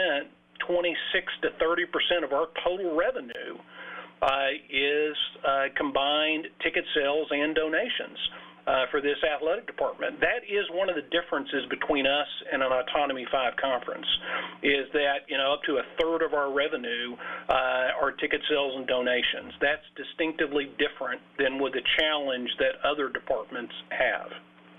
26 to 30% of our total revenue is combined ticket sales and donations for this athletic department. That is one of the differences between us and an Autonomy 5 conference, is that up to a third of our revenue are ticket sales and donations. That's distinctively different than with the challenge that other departments have.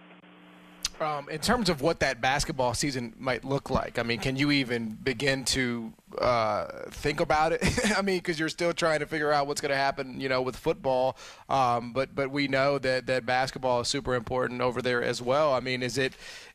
In terms of what that basketball season might look like, I mean, can you even begin to think about it? I mean, because you're still trying to figure out what's going to happen, with football. But we know that basketball is super important over there as well. I mean, is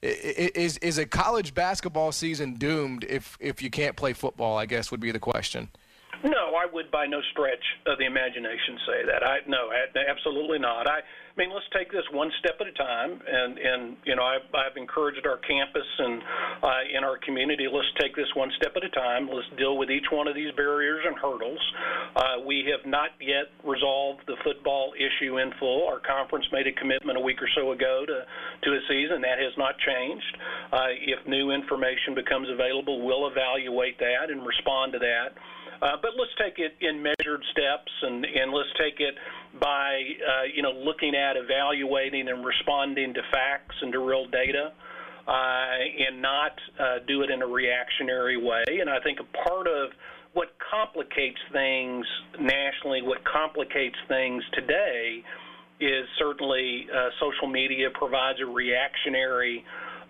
a college basketball season doomed if you can't play football, I guess would be the question. No, I would by no stretch of the imagination say that. No, absolutely not. I mean, let's take this one step at a time, and you know, I've encouraged our campus and in our community, let's take this one step at a time. Let's deal with each one of these barriers and hurdles. We have not yet resolved the football issue in full. Our conference made a commitment a week or so ago to a season. That has not changed. If new information becomes available, we'll evaluate that and respond to that. But let's take it in measured steps, and let's take it by, looking at, evaluating, and responding to facts and to real data, and not do it in a reactionary way. And I think a part of what complicates things nationally, what complicates things today, is certainly social media provides a reactionary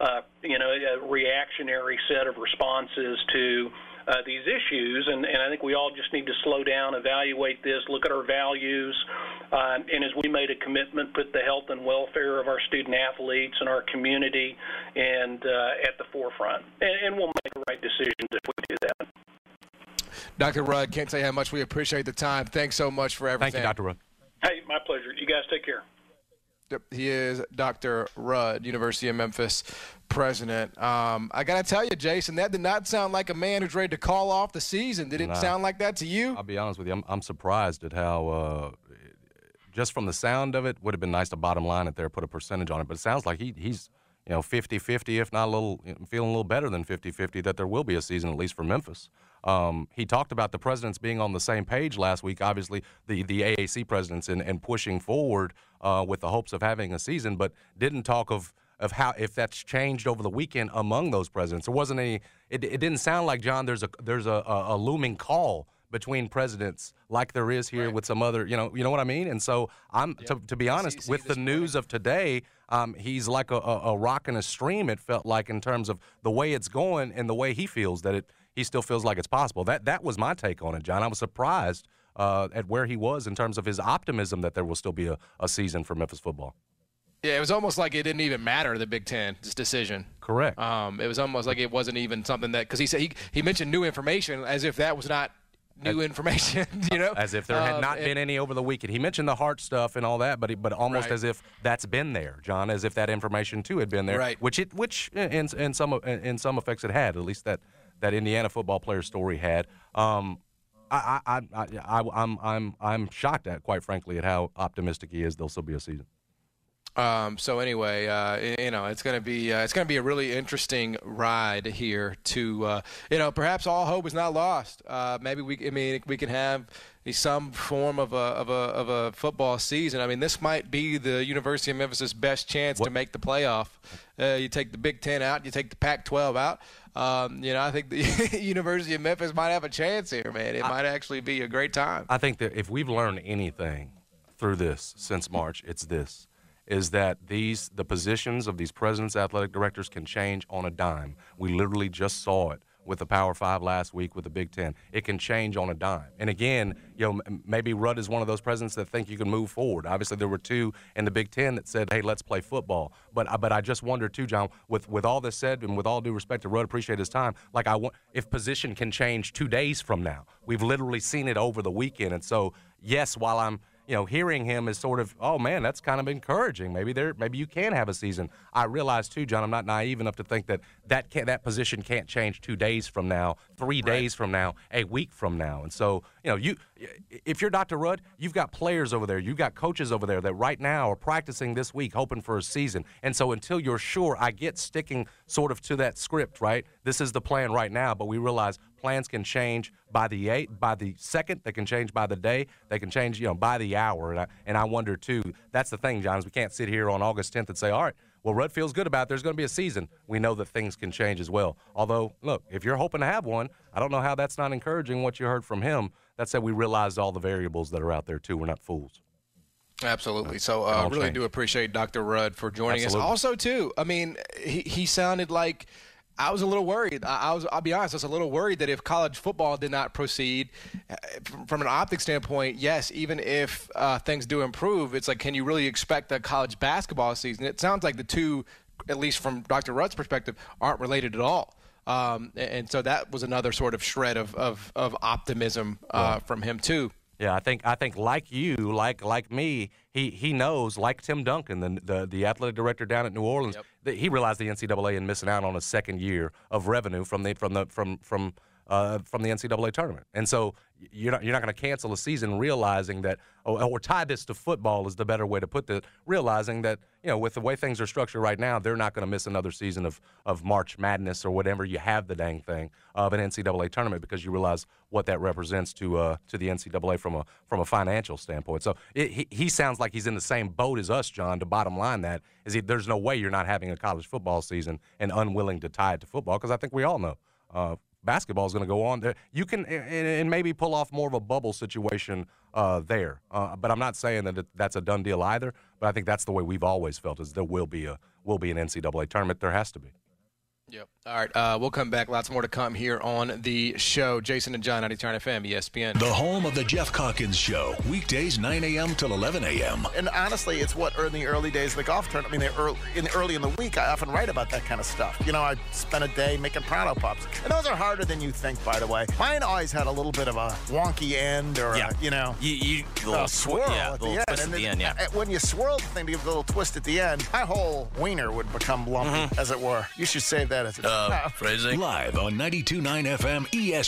set of responses to these issues, and I think we all just need to slow down, evaluate this, look at our values, and as we made a commitment, put the health and welfare of our student athletes and our community and at the forefront, and we'll make the right decisions if we do that. Dr. Rudd, can't tell you how much we appreciate the time. Thanks so much for everything. Thank you, Dr. Rudd. Hey, my pleasure. You guys take care. Yep, he is Dr. Rudd, University of Memphis president. I got to tell you, Jason, that did not sound like a man who's ready to call off the season. Did it sound like that to you? I'll be honest with you. I'm surprised at how, just from the sound of it, would have been nice to bottom line it there, put a percentage on it. But it sounds like he's 50-50, if not feeling a little better than 50-50, that there will be a season, at least for Memphis. He talked about the presidents being on the same page last week, obviously the AAC presidents, and pushing forward with the hopes of having a season, but didn't talk of how, if that's changed over the weekend among those presidents. There wasn't any. It didn't sound like, John, there's a looming call between presidents like there is here with some other, you know what I mean? And so to be honest, with the news of today, he's like a rock in a stream, it felt like, in terms of the way it's going and the way he feels that he still feels like it's possible. That was my take on it, John. I was surprised at where he was in terms of his optimism that there will still be a season for Memphis football. Yeah, it was almost like it didn't even matter, the Big Ten's decision. Correct. It was almost like it wasn't even something that, because he said he mentioned new information as if that was not new information, as if there had not been any over the weekend. He mentioned the heart stuff and all that, but almost as if that's been there, John, as if that information too had been there, right? Which in some effects it had. At least that Indiana football player story had. I'm shocked at, quite frankly, at how optimistic he is there'll still be a season. So anyway, it's going to be a really interesting ride here. To perhaps all hope is not lost. Maybe we can have some form of a football season. I mean, this might be the University of Memphis's best chance to make the playoff. You take the Big Ten out, you take the Pac-12 out. I think the University of Memphis might have a chance here, man. It might actually be a great time. I think that if we've learned anything through this since March, it's this. Is that the positions of these presidents, athletic directors can change on a dime. We literally just saw it with the Power 5 last week with the Big Ten. It can change on a dime. And again, maybe Rudd is one of those presidents that think you can move forward. Obviously, there were two in the Big Ten that said, hey, let's play football. But I just wonder, too, John, with all this said, and with all due respect to Rudd, appreciate his time, if position can change 2 days from now. We've literally seen it over the weekend. And so, yes, while I'm hearing him is sort of, oh, man, that's kind of encouraging. Maybe you can have a season. I realize, too, John, I'm not naive enough to think that position can't change 2 days from now, 3 days from now, a week from now. And so, if you're Dr. Rudd, you've got players over there, you've got coaches over there that right now are practicing this week, hoping for a season. And so until you're sure, I get sticking sort of to that script, right? This is the plan right now, but we realize plans can change by the second. They can change by the day. They can change, by the hour. And I wonder too. That's the thing, John. Is we can't sit here on August 10th and say, all right, well, Rudd feels good about it. There's going to be a season. We know that things can change as well. Although, look, if you're hoping to have one, I don't know how that's not encouraging what you heard from him. That said, we realize all the variables that are out there too. We're not fools. Absolutely. So I really do appreciate Dr. Rudd for joining us. Also, too, I mean, he sounded like. I was a little worried. I'll be honest, I was a little worried that if college football did not proceed, from an optic standpoint, yes, even if things do improve, it's like, can you really expect a college basketball season? It sounds like the two, at least from Dr. Rudd's perspective, aren't related at all. And so that was another sort of shred of optimism from him too. Yeah, I think like you, like me, he knows, like Tim Duncan, the athletic director down at New Orleans, that he realized the NCAA and missing out on a second year of revenue from the NCAA tournament. And so you're not going to cancel a season realizing that, or tie this to football is the better way to put this, realizing that, with the way things are structured right now, they're not going to miss another season of March Madness or whatever you have the dang thing of an NCAA tournament, because you realize what that represents to the NCAA from a financial standpoint. So he sounds like he's in the same boat as us, John. To bottom line that is, there's no way you're not having a college football season and unwilling to tie it to football, because I think we all know basketball is going to go on. You can and maybe pull off more of a bubble situation there. But I'm not saying that that's a done deal either. But I think that's the way we've always felt, is there will be an NCAA tournament. There has to be. Yep. All right. We'll come back. Lots more to come here on the show. Jason and John, 92.9 FM, ESPN. The home of the Jeff Calkins Show. Weekdays 9 a.m. till 11 a.m. And honestly, it's in the early days of the golf tournament. I mean, early in the week, I often write about that kind of stuff. I spent a day making Pronto Pups. And those are harder than you think, by the way. Mine always had a little bit of a wonky end or, You little swirl at the end. Twist at the end, yeah. When you swirl the thing to give a little twist at the end, my whole wiener would become lumpy, as it were. You should save that as a phrasing. Live on 92.9 FM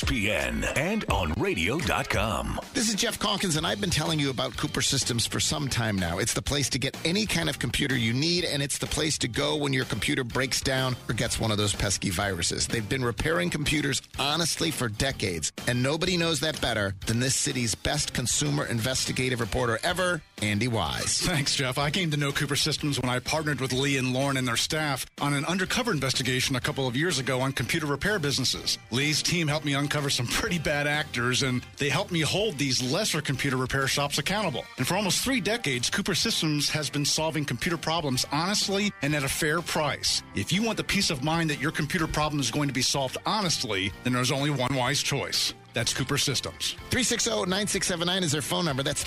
ESPN and on radio.com. This is Jeff Calkins, and I've been telling you about Cooper Systems for some time now. It's the place to get any kind of computer you need, and it's the place to go when your computer breaks down or gets one of those pesky viruses. They've been repairing computers honestly for decades, and nobody knows that better than this city's best consumer investigative reporter ever, Andy Wise. Thanks, Jeff. I came to know Cooper Systems when I partnered with Lee and Lauren and their staff on an undercover investigation a couple of years ago on computer repair businesses. Lee's team helped me uncover some pretty bad actors, and they helped me hold these lesser computer repair shops accountable. And for almost 3 decades, Cooper Systems has been solving computer problems honestly and at a fair price. If you want the peace of mind that your computer problem is going to be solved honestly, then there's only one wise choice. That's Cooper Systems. 360-9679 is their phone number. That's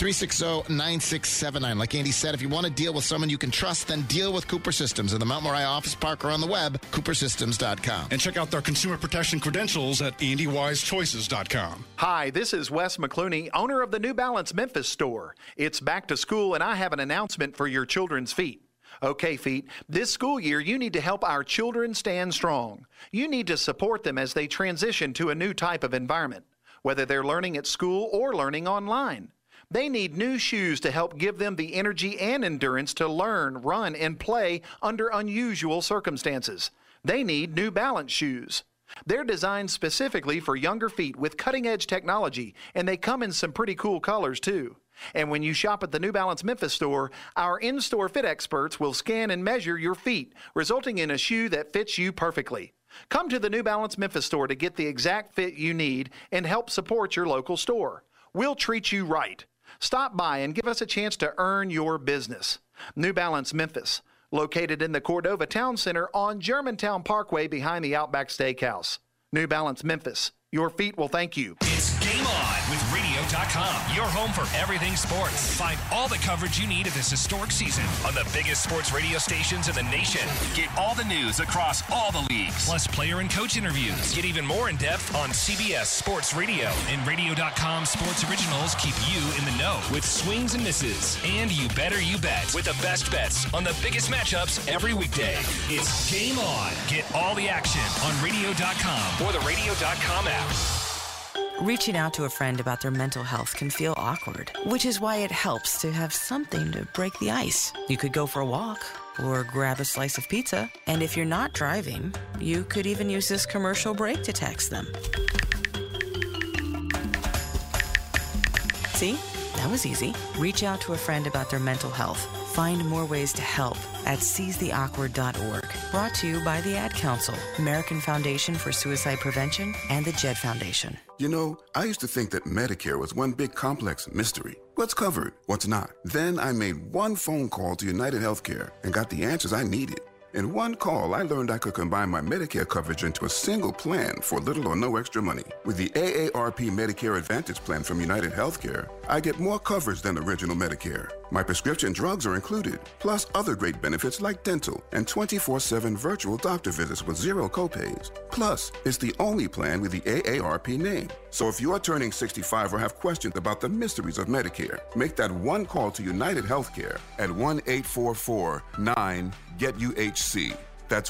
360-9679. Like Andy said, if you want to deal with someone you can trust, then deal with Cooper Systems in the Mount Moriah office park or on the web, coopersystems.com. And check out their consumer protection credentials at andywisechoices.com. Hi, this is Wes McClooney, owner of the New Balance Memphis store. It's back to school, and I have an announcement for your children's feet. Okay, feet, this school year you need to help our children stand strong. You need to support them as they transition to a new type of environment, whether they're learning at school or learning online. They need new shoes to help give them the energy and endurance to learn, run, and play under unusual circumstances. They need New Balance shoes. They're designed specifically for younger feet with cutting-edge technology, and they come in some pretty cool colors, too. And when you shop at the New Balance Memphis store, our in-store fit experts will scan and measure your feet, resulting in a shoe that fits you perfectly. Come to the New Balance Memphis store to get the exact fit you need and help support your local store. We'll treat you right. Stop by and give us a chance to earn your business. New Balance Memphis, located in the Cordova Town Center on Germantown Parkway behind the Outback Steakhouse. New Balance Memphis, your feet will thank you. It's Game On with Radio.com, your home for everything sports. Find all the coverage you need of this historic season on the biggest sports radio stations in the nation. Get all the news across all the leagues, plus player and coach interviews. Get even more in-depth on CBS Sports Radio. And Radio.com Sports Originals keep you in the know with swings and misses. And You Better You Bet with the best bets on the biggest matchups every weekday. It's Game On. Get all the action on Radio.com or the Radio.com app. Reaching out to a friend about their mental health can feel awkward, which is why it helps to have something to break the ice. You could go for a walk or grab a slice of pizza. And if you're not driving, you could even use this commercial break to text them. See? That was easy. Reach out to a friend about their mental health. Find more ways to help at seizetheawkward.org. Brought to you by the Ad Council, American Foundation for Suicide Prevention, and the Jed Foundation. You know, I used to think that Medicare was one big complex mystery. What's covered? What's not? Then I made one phone call to United Healthcare and got the answers I needed. In one call, I learned I could combine my Medicare coverage into a single plan for little or no extra money. With the AARP Medicare Advantage plan from United Healthcare, I get more coverage than original Medicare. My prescription drugs are included, plus other great benefits like dental and 24/7 virtual doctor visits with zero copays. Plus, it's the only plan with the AARP name. So if you are turning 65 or have questions about the mysteries of Medicare, make that one call to United Healthcare at 1-844-9-GET-UHC. That's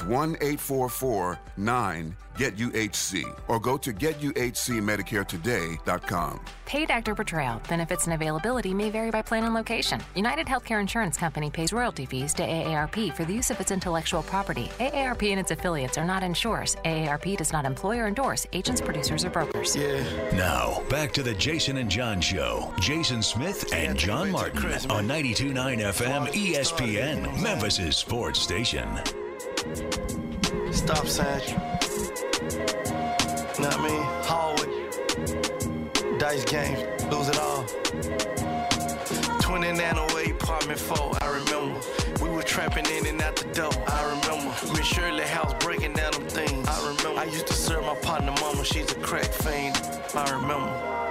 1-844-9-GET-UHC. Or go to getuhcmedicaretoday.com. Paid actor portrayal. Benefits and availability may vary by plan and location. United Healthcare Insurance Company pays royalty fees to AARP for the use of its intellectual property. AARP and its affiliates are not insurers. AARP does not employ or endorse agents, producers, or brokers. Now, back to the Jason and John Show. Jason Smith and John Martin on 92.9 FM ESPN, Memphis' sports station. Stop sign. Know what I mean? Hallway. Dice game. Lose it all. 2908 apartment 4. I remember. We were trapping in and out the door. I remember. Miss Shirley house breaking down them things. I remember. I used to serve my partner mama. She's a crack fiend. I remember.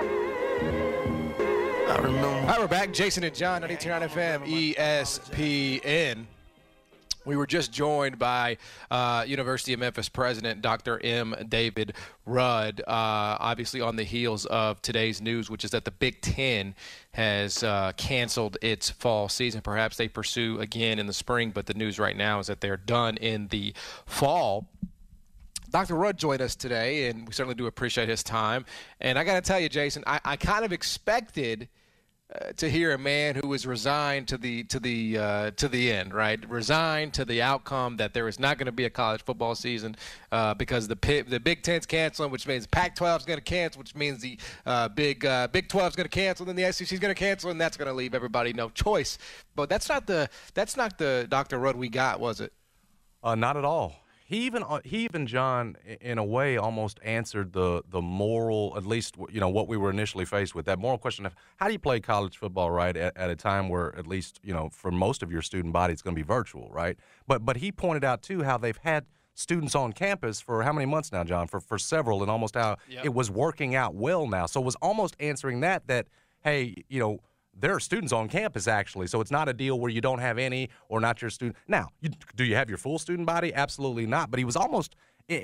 All right, we're back. Jason and John, 92.9 FM, ESPN. We were just joined by University of Memphis President Dr. M. David Rudd, obviously on the heels of today's news, which is that the Big Ten has canceled its fall season. Perhaps they pursue again in the spring, but the news right now is that they're done in the fall. Dr. Rudd joined us today, and we certainly do appreciate his time. And I got to tell you, Jason, I kind of expected to hear a man who was resigned to the end, right? Resigned to the outcome that there is not going to be a college football season because the Big Ten's canceling, which means Pac-12 is going to cancel, which means the Big 12 is going to cancel, then the SEC is going to cancel, and that's going to leave everybody no choice. But that's not the Dr. Rudd we got, was it? Not at all. He even John, in a way, almost answered the moral, at least what we were initially faced with, that moral question of how do you play college football, right, at a time where at least for most of your student body it's going to be virtual, right? But he pointed out too how they've had students on campus for how many months now, John? For several, and almost how it was working out well now. So it was almost answering that hey, there are students on campus, actually, so it's not a deal where you don't have any or not your student. Now, do you have your full student body? Absolutely not. But he was almost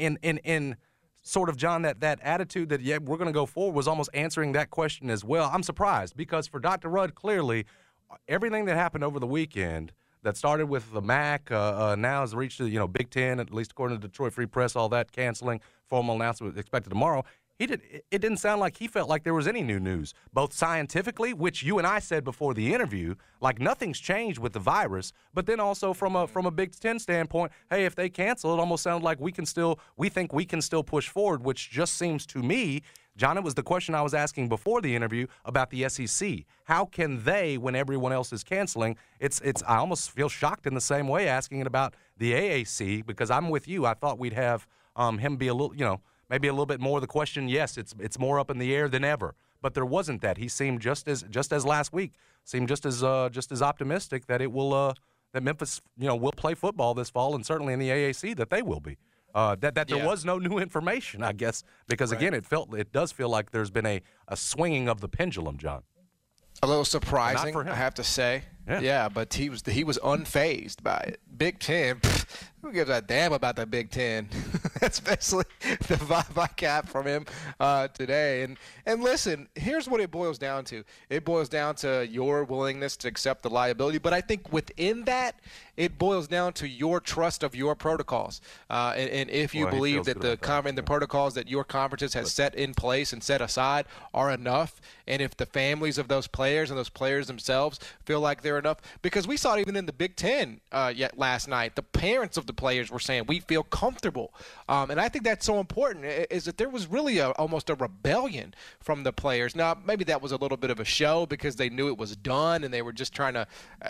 in sort of, John, that attitude that, we're going to go forward was almost answering that question as well. I'm surprised because for Dr. Rudd, clearly, everything that happened over the weekend that started with the MAC now has reached the Big Ten, at least according to Detroit Free Press, all that canceling, formal announcement expected tomorrow. It didn't sound like he felt like there was any new news, both scientifically, which you and I said before the interview, like nothing's changed with the virus, but then also from a Big Ten standpoint, hey, if they cancel, it almost sounds like we think we can still push forward, which just seems to me, John, it was the question I was asking before the interview about the SEC. How can they, when everyone else is canceling? I almost feel shocked in the same way asking it about the AAC because I'm with you. I thought we'd have him be a little, maybe a little bit more of the question. Yes, it's more up in the air than ever, but there wasn't that. He seemed just as last week seemed just as optimistic that it will that Memphis will play football this fall, and certainly in the AAC that they will be. There was no new information, I guess, because again it does feel like there's been a swinging of the pendulum, John. A little surprising, I have to say. Yeah, but he was unfazed by it. Big Ten, who gives a damn about the Big Ten? That's basically the vibe I got from him today. And listen, here's what it boils down to. It boils down to your willingness to accept the liability, but I think within that, it boils down to your trust of your protocols. And if you believe that the protocols that your conferences has set in place and set aside are enough, and if the families of those players and those players themselves feel like they're enough, because we saw it even in the Big Ten last night, the parents of the players were saying we feel comfortable, and I think that's so important. Is that there was really almost a rebellion from the players. Now maybe that was a little bit of a show because they knew it was done and they were just trying to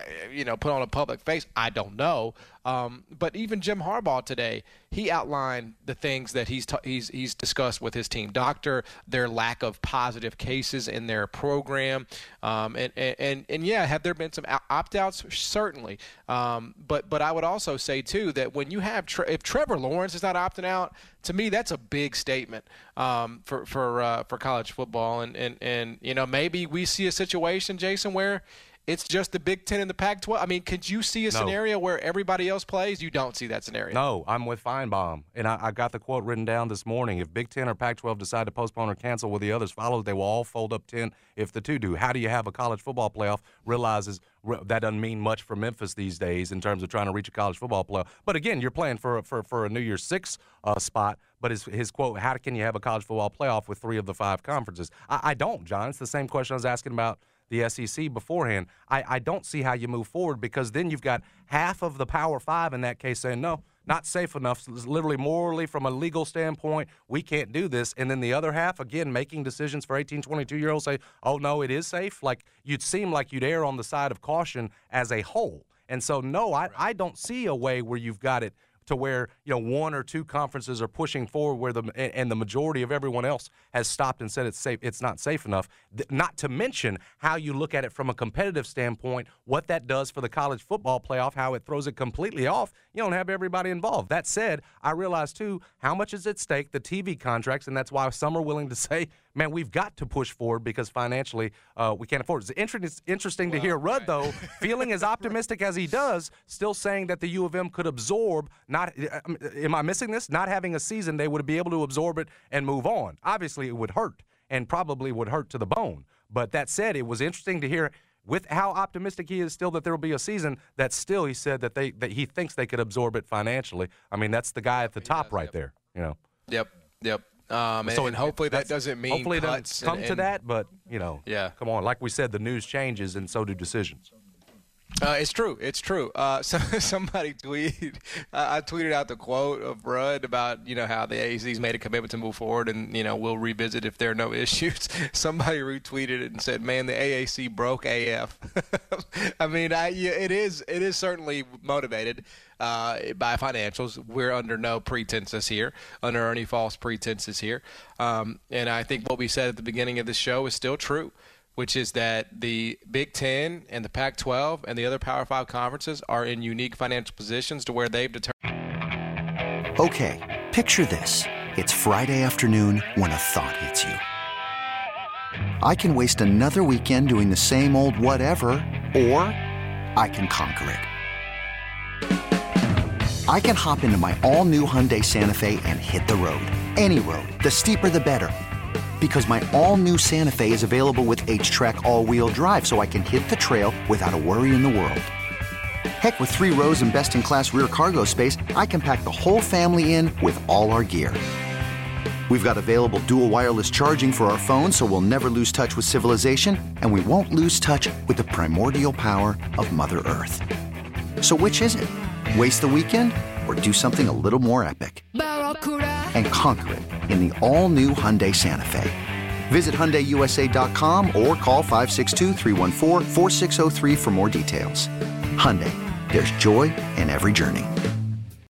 put on a public face. I don't know. But even Jim Harbaugh today, he outlined the things that he's discussed with his team. Their lack of positive cases in their program, and have there been some opt-outs? Certainly. But I would also say too that when you have if Trevor Lawrence is not opting out, to me that's a big statement for college football, and maybe we see a situation, Jason, where it's just the Big Ten and the Pac-12? I mean, could you see a scenario where everybody else plays? You don't see that scenario. No, I'm with Feinbaum. And I got the quote written down this morning. If Big Ten or Pac-12 decide to postpone or cancel with the others follows, they will all fold up 10 if the two do. How do you have a college football playoff? Realizes that doesn't mean much for Memphis these days in terms of trying to reach a college football playoff. But, again, you're playing for a New Year's Six spot. But his quote, how can you have a college football playoff with 3 of the 5 conferences? I don't, John. It's the same question I was asking about the SEC beforehand. I don't see how you move forward because then you've got half of the Power 5 in that case saying, no, not safe enough, literally morally from a legal standpoint, we can't do this. And then the other half, again, making decisions for 18, 22-year-olds say, oh, no, it is safe. Like you'd seem like you'd err on the side of caution as a whole. And so, no, I don't see a way where you've got it to where 1 or 2 conferences are pushing forward and the majority of everyone else has stopped and said it's safe. It's not safe enough. Not to mention how you look at it from a competitive standpoint, what that does for the college football playoff, how it throws it completely off. You don't have everybody involved. That said, I realize, too, how much is at stake, the TV contracts, and that's why some are willing to say, man, we've got to push forward because financially we can't afford it. It's interesting to hear Rudd, though, feeling as optimistic as he does, still saying that the U of M could absorb, am I missing this? Not having a season, they would be able to absorb it and move on. Obviously, it would hurt and probably would hurt to the bone. But that said, it was interesting to hear with how optimistic he is still that there will be a season, that still he said that he thinks they could absorb it financially. I mean, that's the guy at the top right there, Yep. And hopefully that doesn't mean hopefully cuts it doesn't come to that, but, come on. Like we said, the news changes and so do decisions. It's true. So somebody tweeted, I tweeted out the quote of Rudd about, how the AAC's made a commitment to move forward and, we'll revisit if there are no issues. Somebody retweeted it and said, man, the AAC broke AF. I mean, it is certainly motivated by financials. We're under no pretenses here, under any false pretenses here. And I think what we said at the beginning of the show is still true, which is that the Big Ten and the Pac-12 and the other Power 5 conferences are in unique financial positions to where they've determined. Okay, picture this. It's Friday afternoon when a thought hits you. I can waste another weekend doing the same old whatever, or I can conquer it. I can hop into my all-new Hyundai Santa Fe and hit the road. Any road. The steeper, the better. Because my all-new Santa Fe is available with H-Track all-wheel drive, so I can hit the trail without a worry in the world. Heck, with 3 rows and best-in-class rear cargo space, I can pack the whole family in with all our gear. We've got available dual wireless charging for our phones, so we'll never lose touch with civilization, and we won't lose touch with the primordial power of Mother Earth. So which is it? Waste the weekend or do something a little more epic? And conquer it in the all-new Hyundai Santa Fe. Visit HyundaiUSA.com or call 562-314-4603 for more details. Hyundai, there's joy in every journey.